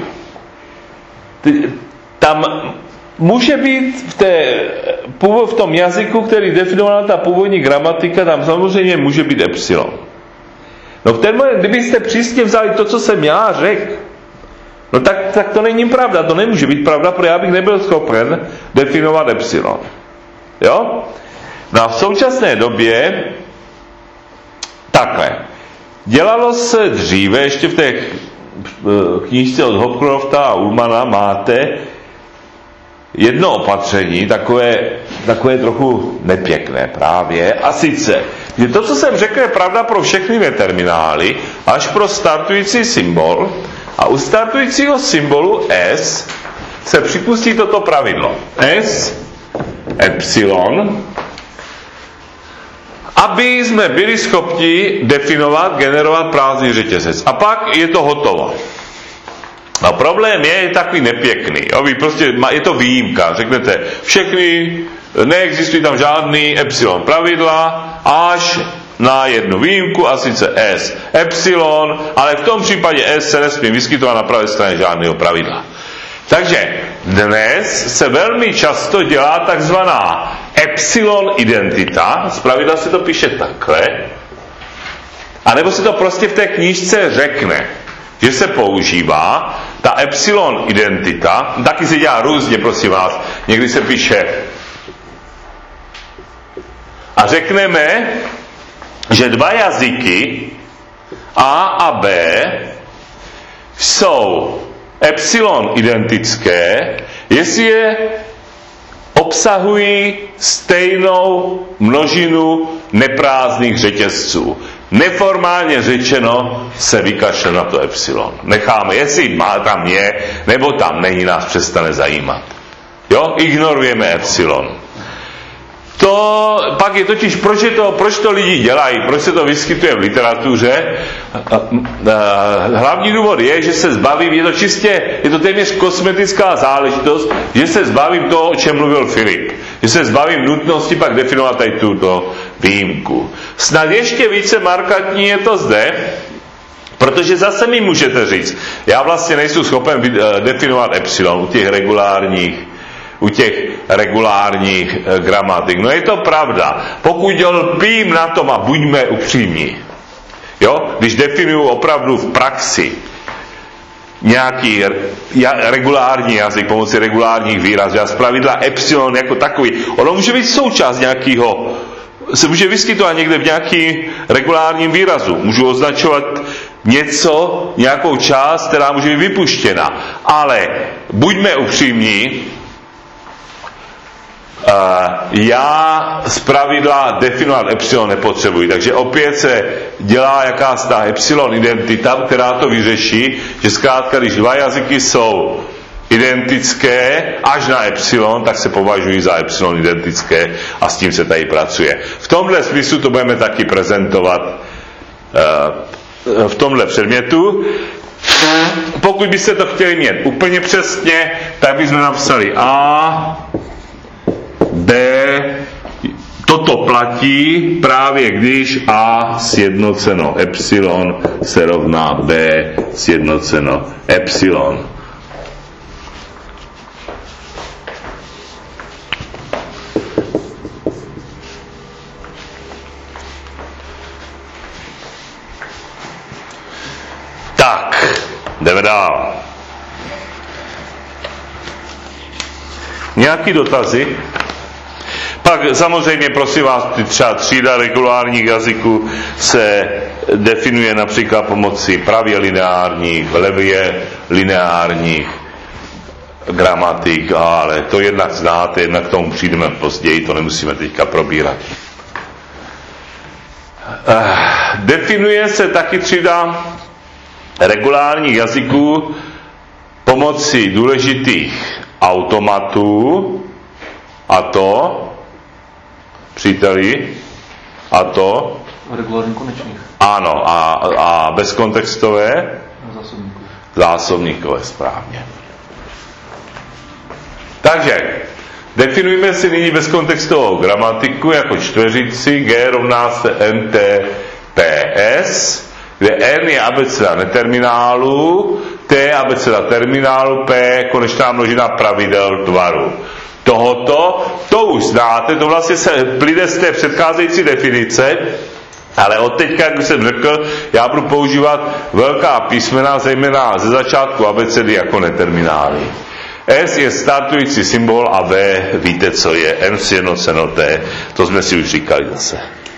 Tam může být v tom jazyku, který definovala ta původní gramatika, tam samozřejmě může být epsilon. No v ten moment, kdybyste přísně vzali to, co jsem já řekl, no tak to není pravda, to nemůže být pravda, protože já bych nebyl schopen definovat epsilon. Jo? No a v současné době takhle. Dělalo se dříve, ještě v té knížce od Hopcrofta a Ullmana máte jedno opatření, takové trochu nepěkné právě, a sice, že to, co jsem řekl, je pravda pro všechny neterminály, až pro startující symbol, a u startujícího symbolu S se připustí toto pravidlo. S, epsilon, aby jsme byli schopni definovat, generovat prázdný řetězec. A pak je to hotovo. A problém je takový nepěkný. Jo? Je to výjimka. Řeknete, všechny, neexistují tam žádný epsilon pravidla, až na jednu výjimku, a sice S. Epsilon, ale v tom případě S se nesmí vyskytovat na pravé straně žádného pravidla. Takže dnes se velmi často dělá takzvaná epsilon identita, zpravidla se to píše takhle, anebo se to prostě v té knížce řekne, že se používá ta epsilon identita, taky se dělá různě, prosím vás, někdy se píše a řekneme, že dva jazyky A a B jsou epsilon identické, jestli je obsahují stejnou množinu neprázdných řetězců. Neformálně řečeno se vykašle na to epsilon. Necháme, jestli tam je, nebo tam není, nás přestane zajímat. Jo? Ignorujeme epsilon. To pak je totiž, proč to lidi dělají, proč se to vyskytuje v literatuře. Hlavní důvod je, že se zbavím, je to téměř kosmetická záležitost, že se zbavím toho, o čem mluvil Filip. Že se zbavím nutnosti pak definovat tady tuto výjimku. Snad ještě více markantní je to zde, protože zase mi můžete říct, já vlastně nejsem schopen definovat epsilon u těch regulárních gramatik. No je to pravda. Pokud lpím na tom, a buďme upřímní, jo? Když definuju opravdu v praxi nějaký regulární jazyk pomocí regulárních výrazů, a zpravidla epsilon jako takový, ono může být součást nějakého, se může vyskytovat někde v nějakým regulárním výrazu. Můžu označovat nějakou část, která může být vypuštěna. Ale buďme upřímní, já zpravidla definovat epsilon nepotřebuji, takže opět se dělá jakási ta epsilon identita, která to vyřeší, že zkrátka, když dva jazyky jsou identické až na epsilon, tak se považují za epsilon identické a s tím se tady pracuje. V tomhle smyslu to budeme taky prezentovat v tomhle předmětu. Pokud byste to chtěli mít úplně přesně, tak bychom napsali A, B, toto platí právě když A sjednoceno epsilon se rovná B sjednoceno epsilon. Tak, jdeme dál. Nějaký dotazy? Pak samozřejmě, prosím vás, třeba třída regulárních jazyků se definuje například pomocí pravě lineárních, levě lineárních gramatik, ale to jednak znáte, jednak k tomu přijdeme později, to nemusíme teďka probírat. Definuje se taky třída regulárních jazyků pomocí důležitých automatů, a to, příteli, a to Regulární konečných. ano, a bezkontextové Zásobníků. zásobníkové, správně. Takže definujeme si nyní bezkontextovou gramatiku jako čtveřici G rovná se NT-PS, kde N je abeceda neterminálu, T je abeceda terminálu, P konečná množina pravidel tvaru. To už znáte, to vlastně se plyne z té předcházející definice, ale od teďka, jak jsem řekl, já budu používat velká písmena, zejména ze začátku abecedy jako neterminály. S je startující symbol a V víte, co je, N sjednoceno T, to jsme si už říkali zase.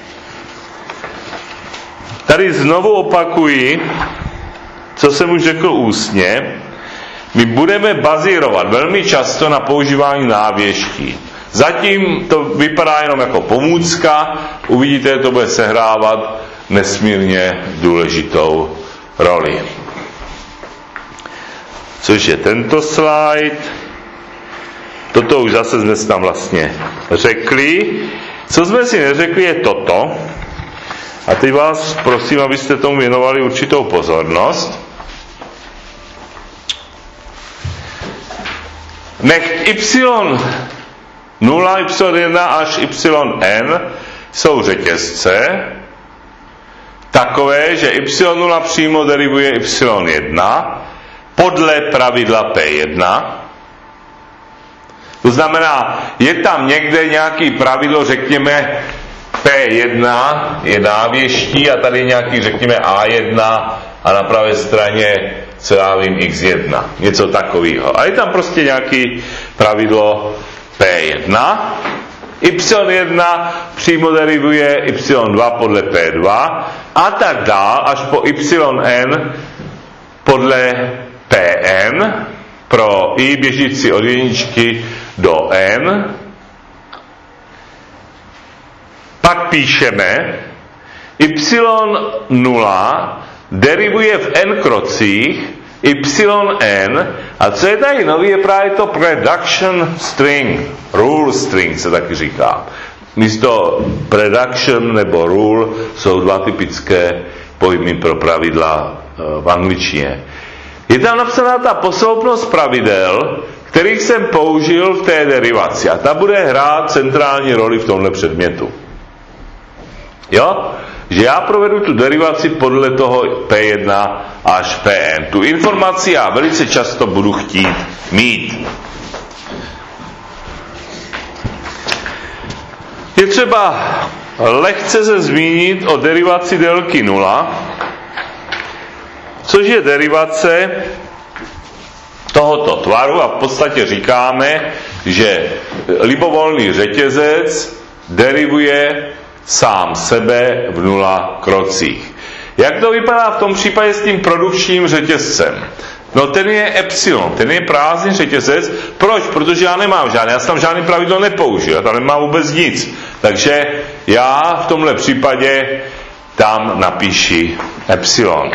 Tady znovu opakuji, co jsem už řekl ústně, my budeme bazírovat velmi často na používání návěští. Zatím to vypadá jenom jako pomůcka, uvidíte, to bude sehrávat nesmírně důležitou roli. Což je tento slide. Toto už zase jsme tam vlastně řekli. Co jsme si neřekli, je toto. A teď vás prosím, abyste tomu věnovali určitou pozornost. Nech y0, y1 až yn jsou řetězce takové, že y0 přímo derivuje y1 podle pravidla P1. To znamená, je tam někde nějaký pravidlo, řekněme P1 je návěští a tady nějaký, řekněme A1 a na pravé straně co já vím, x1, něco takového. A je tam prostě nějaký pravidlo P1. Y1 přímo derivuje y2 podle P2 a tak dál, až po yn podle Pn pro i běžící od jedničky do n. Pak píšeme y0 derivuje v n krocích yn a co je tady nový, je právě to production string, rule string se taky říká. Místo production nebo rule jsou dva typické pojmy pro pravidla v angličtině. Je tam napsaná ta posloupnost pravidel, kterých jsem použil v té derivaci a ta bude hrát centrální roli v tomhle předmětu. Jo? Že já provedu tu derivaci podle toho P1 až Pn. Tu informaci já velice často budu chtít mít. Je třeba lehce se zmínit o derivaci délky 0, což je derivace tohoto tvaru a v podstatě říkáme, že libovolný řetězec derivuje sám sebe v 0 krocích. Jak to vypadá v tom případě s tím produkčním řetězcem? No ten je epsilon, ten je prázdný řetězec. Proč? Protože já nemám žádný, já tam žádný pravidlo nepoužiju, já tam nemám vůbec nic. Takže já v tomhle případě tam napíši epsilon.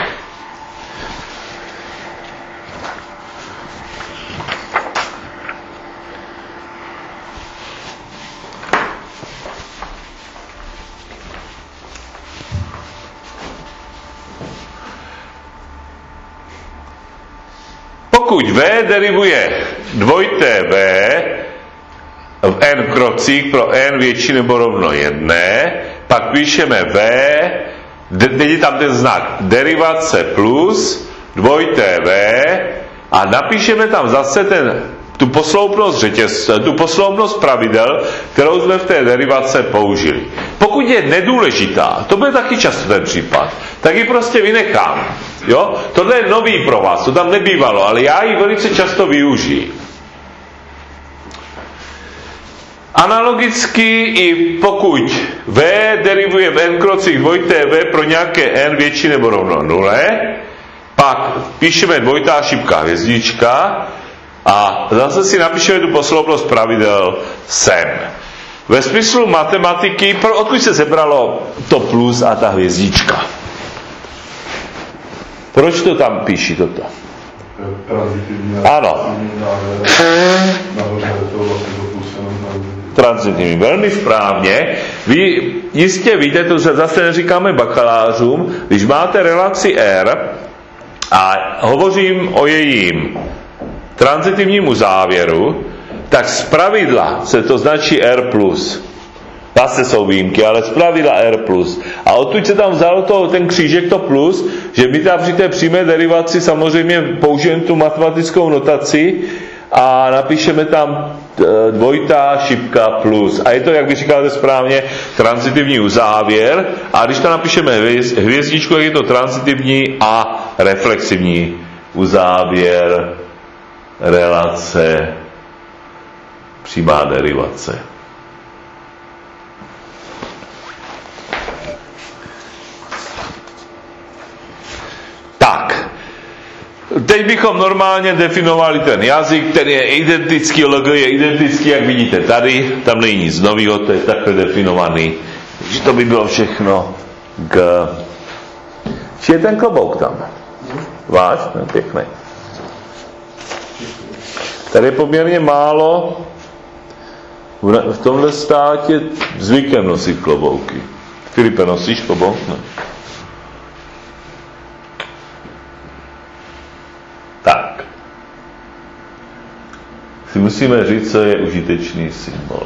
Pokud v derivuje dvojité v v n krocích pro n větší nebo rovno 1, pak píšeme v, teď je tam ten znak derivace plus dvojité v a napíšeme tam zase tu posloupnost pravidel, kterou jsme v té derivace použili. Pokud je nedůležitá, to bude taky často ten případ, tak ji prostě vynechám. Jo? Tohle je nový pro vás, to tam nebývalo, ale já ji velice často využiji. Analogicky i pokud v derivuje v n krocích dvojité v pro nějaké n větší nebo rovno 0, pak píšeme dvojitá šipka hvězdička a zase si napíšeme tu posloupnost pravidel sem. Ve smyslu matematiky, odkud se zebralo to plus a ta hvězdička? Proč to tam píší toto? Ano. Transitivní, velmi správně. Vy jistě víte, to se zase neříkáme bakalářům, když máte relaci R a hovořím o jejím transitivnímu závěru, tak zpravidla se to značí R+. Zase jsou výjimky, ale zpravidla R+. A odtud se tam vzalo ten křížek, to plus, že my tam při té přímé derivaci samozřejmě použijeme tu matematickou notaci a napíšeme tam dvojitá šipka plus. A je to, jak by říkáte správně, transitivní uzávěr. A když tam napíšeme hvězdičku, tak je to transitivní a reflexivní uzávěr relace přímá derivace. Tak, teď bychom normálně definovali ten jazyk, který je identický, log je identický, jak vidíte tady, tam není nic nového, to je takhle definovaný, že to by bylo všechno g. Či je ten klobouk tam? Váš? No, pěkný. Tady je poměrně málo, v tomhle státě zvykem nosit klobouky. Filipe, nosíš klobouk? Ne. Tak. Si musíme říct, co je užitečný symbol.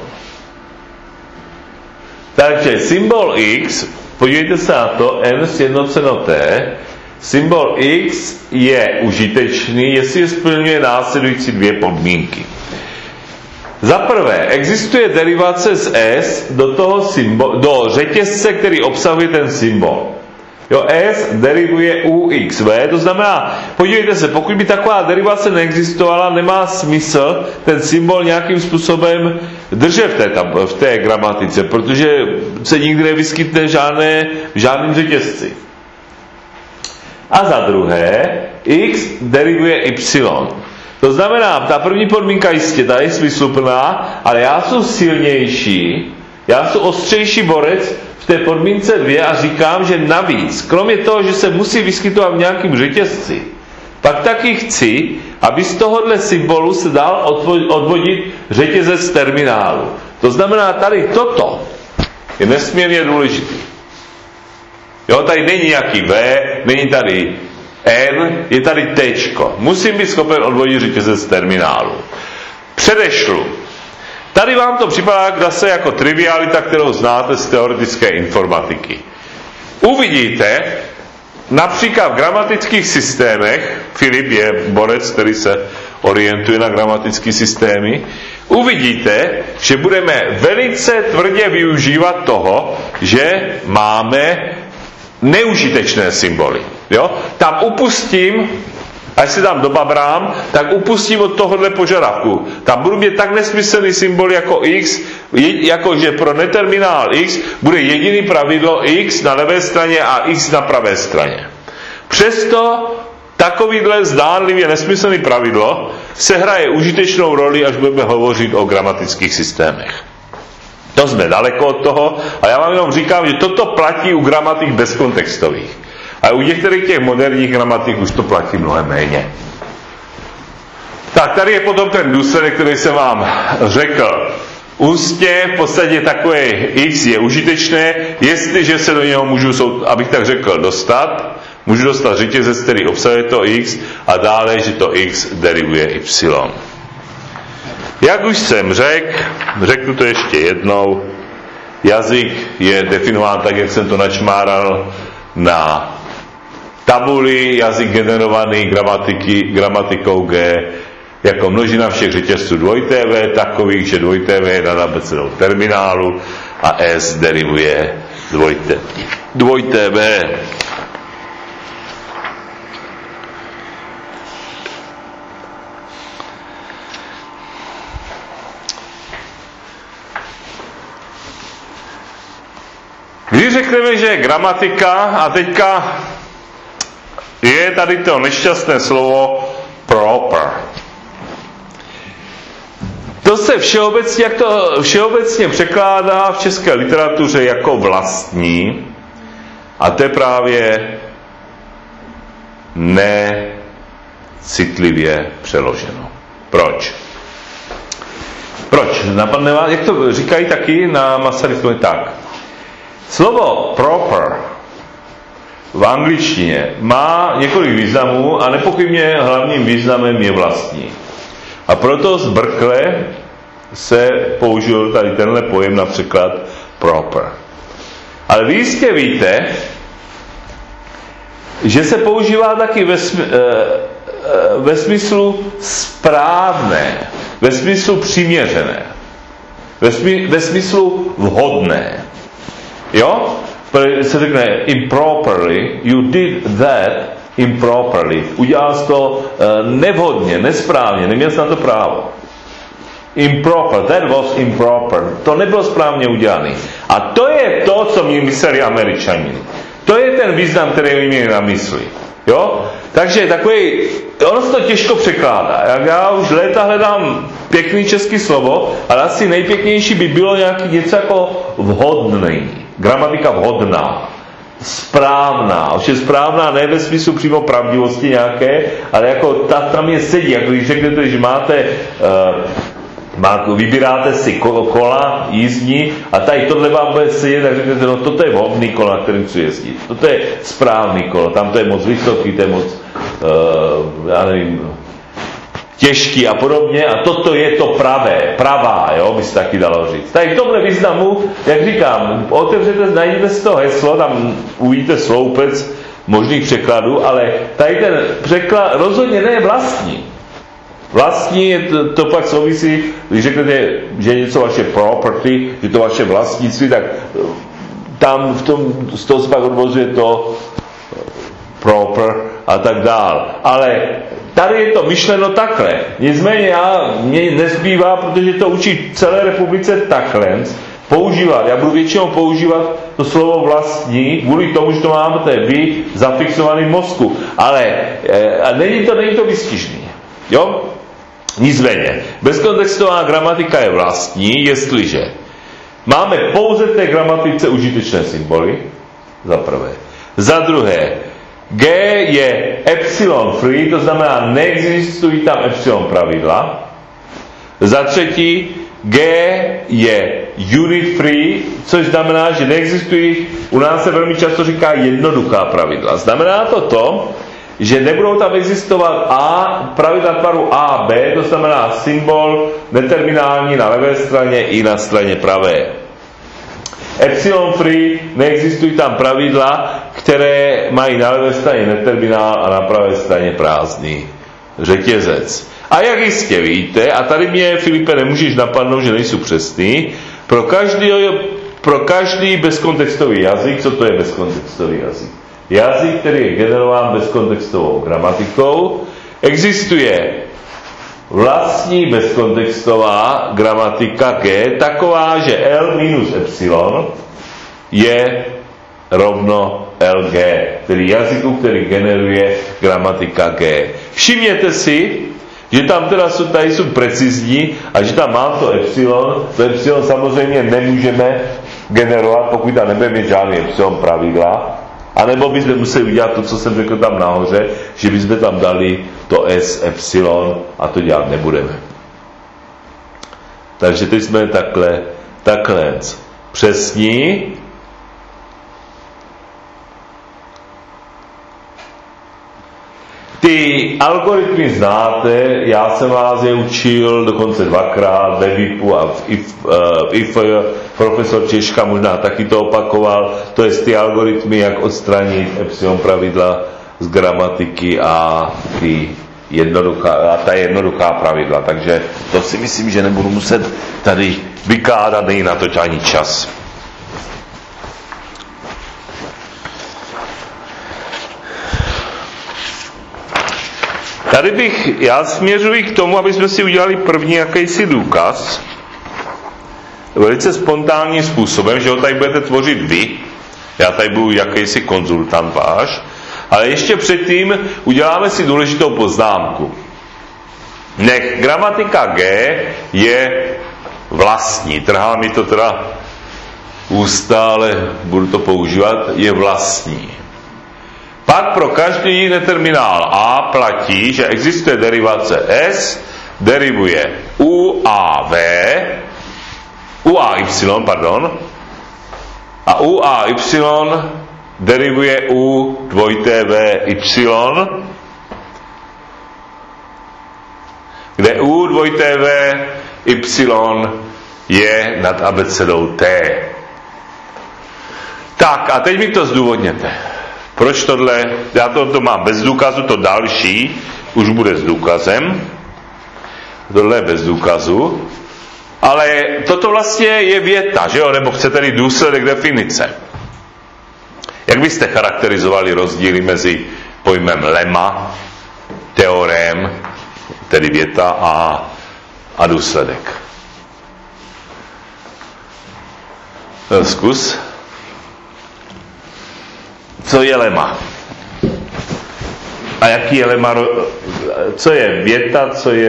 Takže symbol x, podívejte se na to, n sjednoceno t, symbol x je užitečný, jestli splňuje následující dvě podmínky. Za prvé, existuje derivace z s do řetězce, který obsahuje ten symbol. Jo, s derivuje u xv, to znamená, podívejte se, pokud by taková derivace neexistovala, nemá smysl ten symbol nějakým způsobem držet v té gramatice, protože se nikdy nevyskytne v žádném řetězci. A za druhé, x derivuje y. To znamená, ta první podmínka jistě, ta je smysluplná, ale já jsem silnější, já jsem ostřejší borec v té podmínce 2 a říkám, že navíc, kromě toho, že se musí vyskytovat v nějakém řetězci, pak taky chci, aby z tohohle symbolu se dal odvodit řetězec terminálu. To znamená, tady toto je nesmírně důležitý. Jo, tady není nějaký V, není tady N, je tady Tčko. Musím být schopen odvodit řetězec terminálu. Předešlu. Tady vám to připadá zase jako trivialita, kterou znáte z teoretické informatiky. Uvidíte, například v gramatických systémech, Filip je borec, který se orientuje na gramatické systémy, uvidíte, že budeme velice tvrdě využívat toho, že máme neužitečné symboly. Jo? Tam upustím, až si tam dobabrám, tak upustím od tohohle požadavku. Tam budu mít tak nesmyslný symbol jako x, jakože pro neterminál x bude jediný pravidlo x na levé straně a x na pravé straně. Přesto takovýhle zdánlivě nesmyslný pravidlo se hraje užitečnou roli, až budeme hovořit o gramatických systémech. To jsme daleko od toho a já vám jenom říkám, že toto platí u gramatik bezkontextových. A u některých těch moderních gramatik už to platí mnohem méně. Tak tady je potom ten důsledek, který jsem vám řekl. Ústně v podstatě takové x je užitečné, jestliže se do něho můžu, abych tak řekl, dostat. Můžu dostat řetězec, který obsahuje to x a dále, že to x derivuje y. Jak už jsem řeknu to ještě jednou, jazyk je definován tak, jak jsem to načmáral na tabuli, jazyk generovaný gramatikou G jako množina všech řetězců 2TV, takových, že 2TV je daná abecedou terminálu a S derivuje 2TV. Když řekneme, že je gramatika a teďka je tady to nešťastné slovo proper. To se všeobecně překládá v české literatuře jako vlastní a to je právě necitlivě přeloženo. Proč? Napadne vás, jak to říkají taky na Masarykově tak. Slovo proper v angličtině má několik významů a nepochybně hlavním významem je vlastní. A proto zbrkle se použil tady tenhle pojem na překlad proper. Ale vy jistě víte, že se používá taky ve smyslu správné, ve smyslu přiměřené, ve smyslu vhodné. Jo? Se řekne improperly, you did that improperly. Udělal jsi to nevhodně, nesprávně, neměl jsi na to právo. Improper, that was improper. To nebylo správně udělané. A to je to, co mi mysleli Američani. To je ten význam, který měli na mysli. Jo? Takže takový, ono se to těžko překládá. Já už léta hledám pěkný český slovo, ale asi nejpěknější by bylo nějaký něco jako vhodný. Gramatika vhodná, správná, ovšem správná ne ve smyslu přímo pravdivosti nějaké, ale jako tam je sedí, jako když řeknete, že vybíráte si kola jízdní a tady tohle vám bude sedět, tak řeknete, no toto je vhodný kola, na kterým chci jezdit, toto je správný kolo, tam to je moc vysoký, to je moc, já nevím, těžký a podobně a toto je to pravá, jo, by se taky dalo říct. Tady v tomhle významu, jak říkám, otevřete, najdete si to heslo, tam uvidíte sloupec možných překladů, ale tady ten překlad rozhodně ne je vlastní. Vlastní je to pak souvisí, když řeknete, že je něco vaše property, že to vaše vlastnictví, tak tam z toho se pak odvozuje to proper a tak dál. Ale tady je to myšleno takhle. Nicméně mě nezbývá, protože to učí celé republice takhle, používat. Já budu většinou používat to slovo vlastní, kvůli tomu, že to máte vy zafixovaný v mozku. Ale není to výstižný. Jo? Nicméně, bezkontextová gramatika je vlastní, jestliže máme pouze v té gramatice užitečné symboly, za prvé. Za druhé, G je epsilon free, to znamená, neexistují tam epsilon pravidla. Za třetí, G je unit free, což znamená, že neexistují, u nás se velmi často říká jednoduchá pravidla. Znamená to, že nebudou tam existovat pravidla tvaru A a B, to znamená symbol neterminální na levé straně i na straně pravé. Epsilon free, neexistují tam pravidla, které mají na levé straně neterminál a na pravé straně prázdný řetězec. A jak jistě víte, a tady mě, Filipe, nemůžeš napadnout, že nejsou přesný, pro každý bezkontextový jazyk, co to je bezkontextový jazyk? Jazyk, který je generován bezkontextovou gramatikou, existuje vlastní bezkontextová gramatika G, taková, že L minus epsilon je rovno LG, tedy jazyku, který generuje gramatika G. Všimněte si, že tam teda tady jsou precizní a že tam mám to epsilon samozřejmě nemůžeme generovat, pokud tam nebude mít žádný epsilon pravidla, anebo bychom museli udělat to, co jsem řekl tam nahoře, že bychom tam dali to S, epsilon a to dělat nebudeme. Takže teď jsme takhle přesní. Ty algoritmy znáte, já jsem vás je učil dokonce 2krát ve VIPu a v profesor Češka možná taky to opakoval, to je ty algoritmy, jak odstranit epsilon pravidla z gramatiky a ta jednoduchá pravidla. Takže to si myslím, že nebudu muset tady vykládat, není na to ani čas. Tady já směřuji k tomu, aby jsme si udělali první jakýsi důkaz, velice spontánním způsobem, že ho tady budete tvořit vy, já tady budu jakýsi konzultant váš, ale ještě předtím uděláme si důležitou poznámku. Nech gramatika G je vlastní, trhá mi to teda ústa, ale budu to používat, je vlastní. Pak pro každý jiný terminál A platí, že existuje derivace S, derivuje U a Y, a U a Y derivuje U dvojité V Y, kde U dvojité V Y je nad abecedou T. Tak a teď mi to zdůvodněte. Proč tohle, já to mám bez důkazu, to další už bude s důkazem, tohle je bez důkazu, ale toto vlastně je věta, že jo, nebo chcete-li důsledek definice. Jak byste charakterizovali rozdíly mezi pojmem lemma, teorém, tedy věta a důsledek? Zkus. Co je lemma? A jaký je lemma? Co je věta,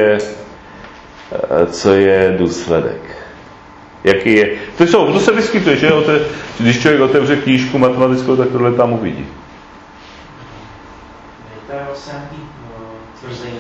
co je důsledek? Jaký je? To se vyskytuje, že? Když člověk otevře knížku matematickou, tak tohle tam uvidí. Věta je vlastně nějaký tvrzení,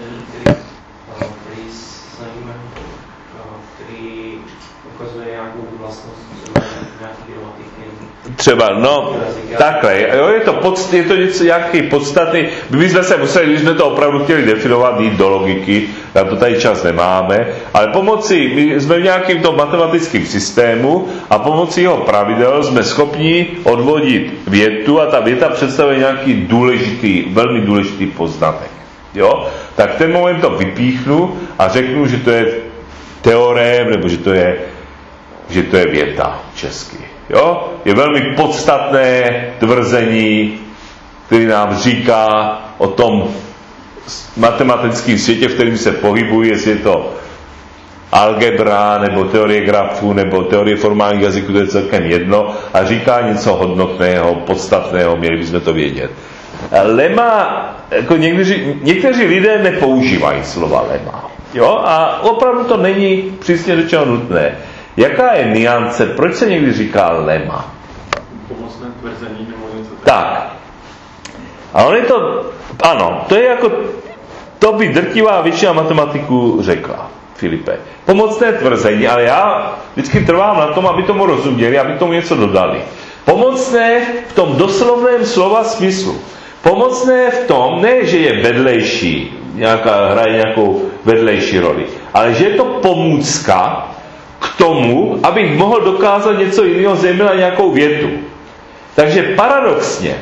který ukazuje nějakou vlastnost, nějaký gramatiky. Třeba, no, takhle, jo, je to něco nějaký podstatný, my jsme se museli, když jsme to opravdu chtěli definovat, jít do logiky, na to tady čas nemáme, ale my jsme v nějakým tom matematickém systému a pomocí jeho pravidel jsme schopni odvodit větu a ta věta představuje nějaký velmi důležitý poznatek, jo, tak v ten moment to vypíchnu a řeknu, že to je teorém, nebo že to je věta česky. Jo? Je velmi podstatné tvrzení, který nám říká o tom matematickém světě, v kterém se pohybují, jestli je to algebra, nebo teorie grafů, nebo teorie formálních jazyků, to je celkem jedno, a říká něco hodnotného, podstatného, měli bychom to vědět. Lemma, jako někteří lidé nepoužívají slova lemma. Jo? A opravdu to není přísně řečeno nutné. Jaká je nuance? Proč se někdy říká lemma? Pomocné tvrzení nebo něco tak. A on je to, ano, to je jako, to by drtivá většina matematiků řekla, Filipe. Pomocné tvrzení, ale já vždycky trvám na tom, aby tomu rozuměli, aby tomu něco dodali. Pomocné v tom doslovném slova smyslu. Pomocné v tom, ne, že je vedlejší, hraje nějakou vedlejší roli, ale že je to pomůcka k tomu, abych mohl dokázat něco jiného, zejména nějakou větu. Takže paradoxně,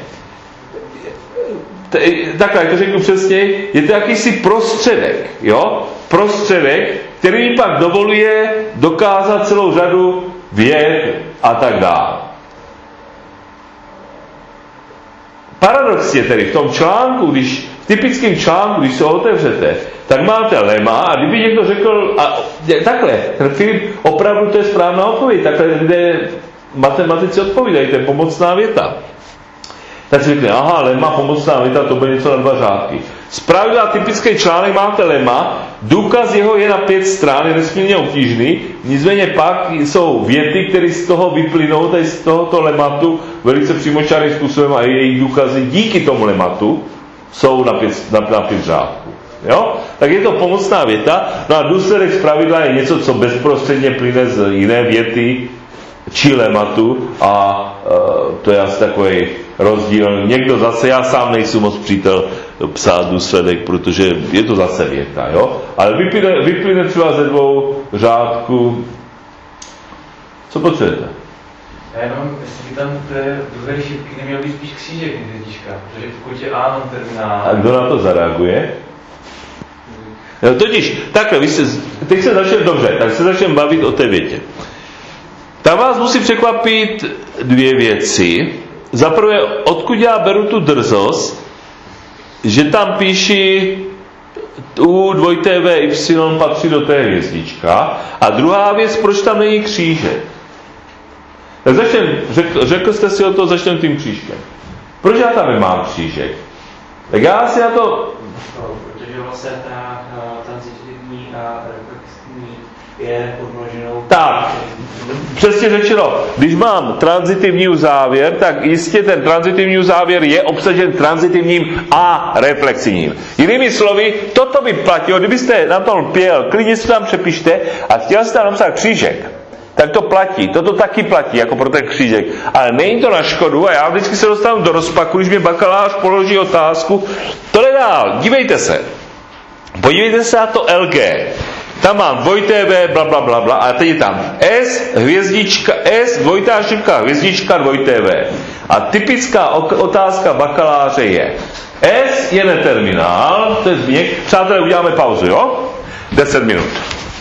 takhle, to řeknu přesně, je to jakýsi prostředek, jo? Prostředek, který mi pak dovoluje dokázat celou řadu vět a tak dále. Paradoxně tedy v tom článku, v typickém článku, když se ho otevřete, tak máte lemma a kdyby někdo řekl, takhle, Filip, opravdu to je správná odpověď, takhle lidé matematici odpovídají, to je pomocná věta. Tak si řekne, aha, lemma, pomocná věta, to bude něco na 2 řádky. Zpravidla typický článek máte lemma, důkaz jeho je na 5 stran, je nesmírně obtížný, nicméně pak jsou věty, které z toho vyplynou, tady z tohoto lematu, velice přímočarým způsobem a jejich důkazy díky tomu lematu jsou na 5 řádků. Jo? Tak je to pomocná věta, no a důsledek zpravidla je něco, co bezprostředně plyne z jiné věty či lematu a to je asi takový rozdíl. Někdo zase, já sám nejsem moc přítel psát důsledek, protože je to zase věta, jo? Ale vyplyne třeba ze 2 řádků. Co potřebujete? Já jenom, jestli tam v té druhé šipky neměl být spíš křížek hvězdička, protože pokud je A non-terminál. A kdo na to zareaguje? No, totiž, takhle, teď se začneme dobře, tak se začneme bavit o té větě. Tam vás musí překvapit 2 věci. Za prvé, odkud já beru tu drzost, že tam píši U 2TVY patří do té hvězdička. A druhá věc, proč tam není křížek. Tak řekl jste si o to, začneme tím křížkem. Proč já tam nemám křížek? Tak já si na to... Protože vlastně ta transitivní a reflexivní je podmnoženou... Tak, přesně řečeno, když mám transitivní závěr, tak jistě ten transitivní závěr je obsažen transitivním a reflexivním. Jinými slovy, toto by platilo, kdybyste na tom pěl, klidně si tam přepište a chtěl jste tam napsat křížek, tak to platí, toto taky platí, jako pro ten křížek. Ale není to na škodu a já vždycky se dostanu do rozpaku, když mi bakalář položí otázku, to nedál, dívejte se. Podívejte se na to LG. Tam mám 2TV, bla, bla, bla, bla, a teď je tam S, hvězdička, S, 2 šipka, hvězdička, 2TV. A typická otázka bakaláře je, S je neterminál, to je Zbigněk, přátelé, uděláme pauzu, jo? 10 minut.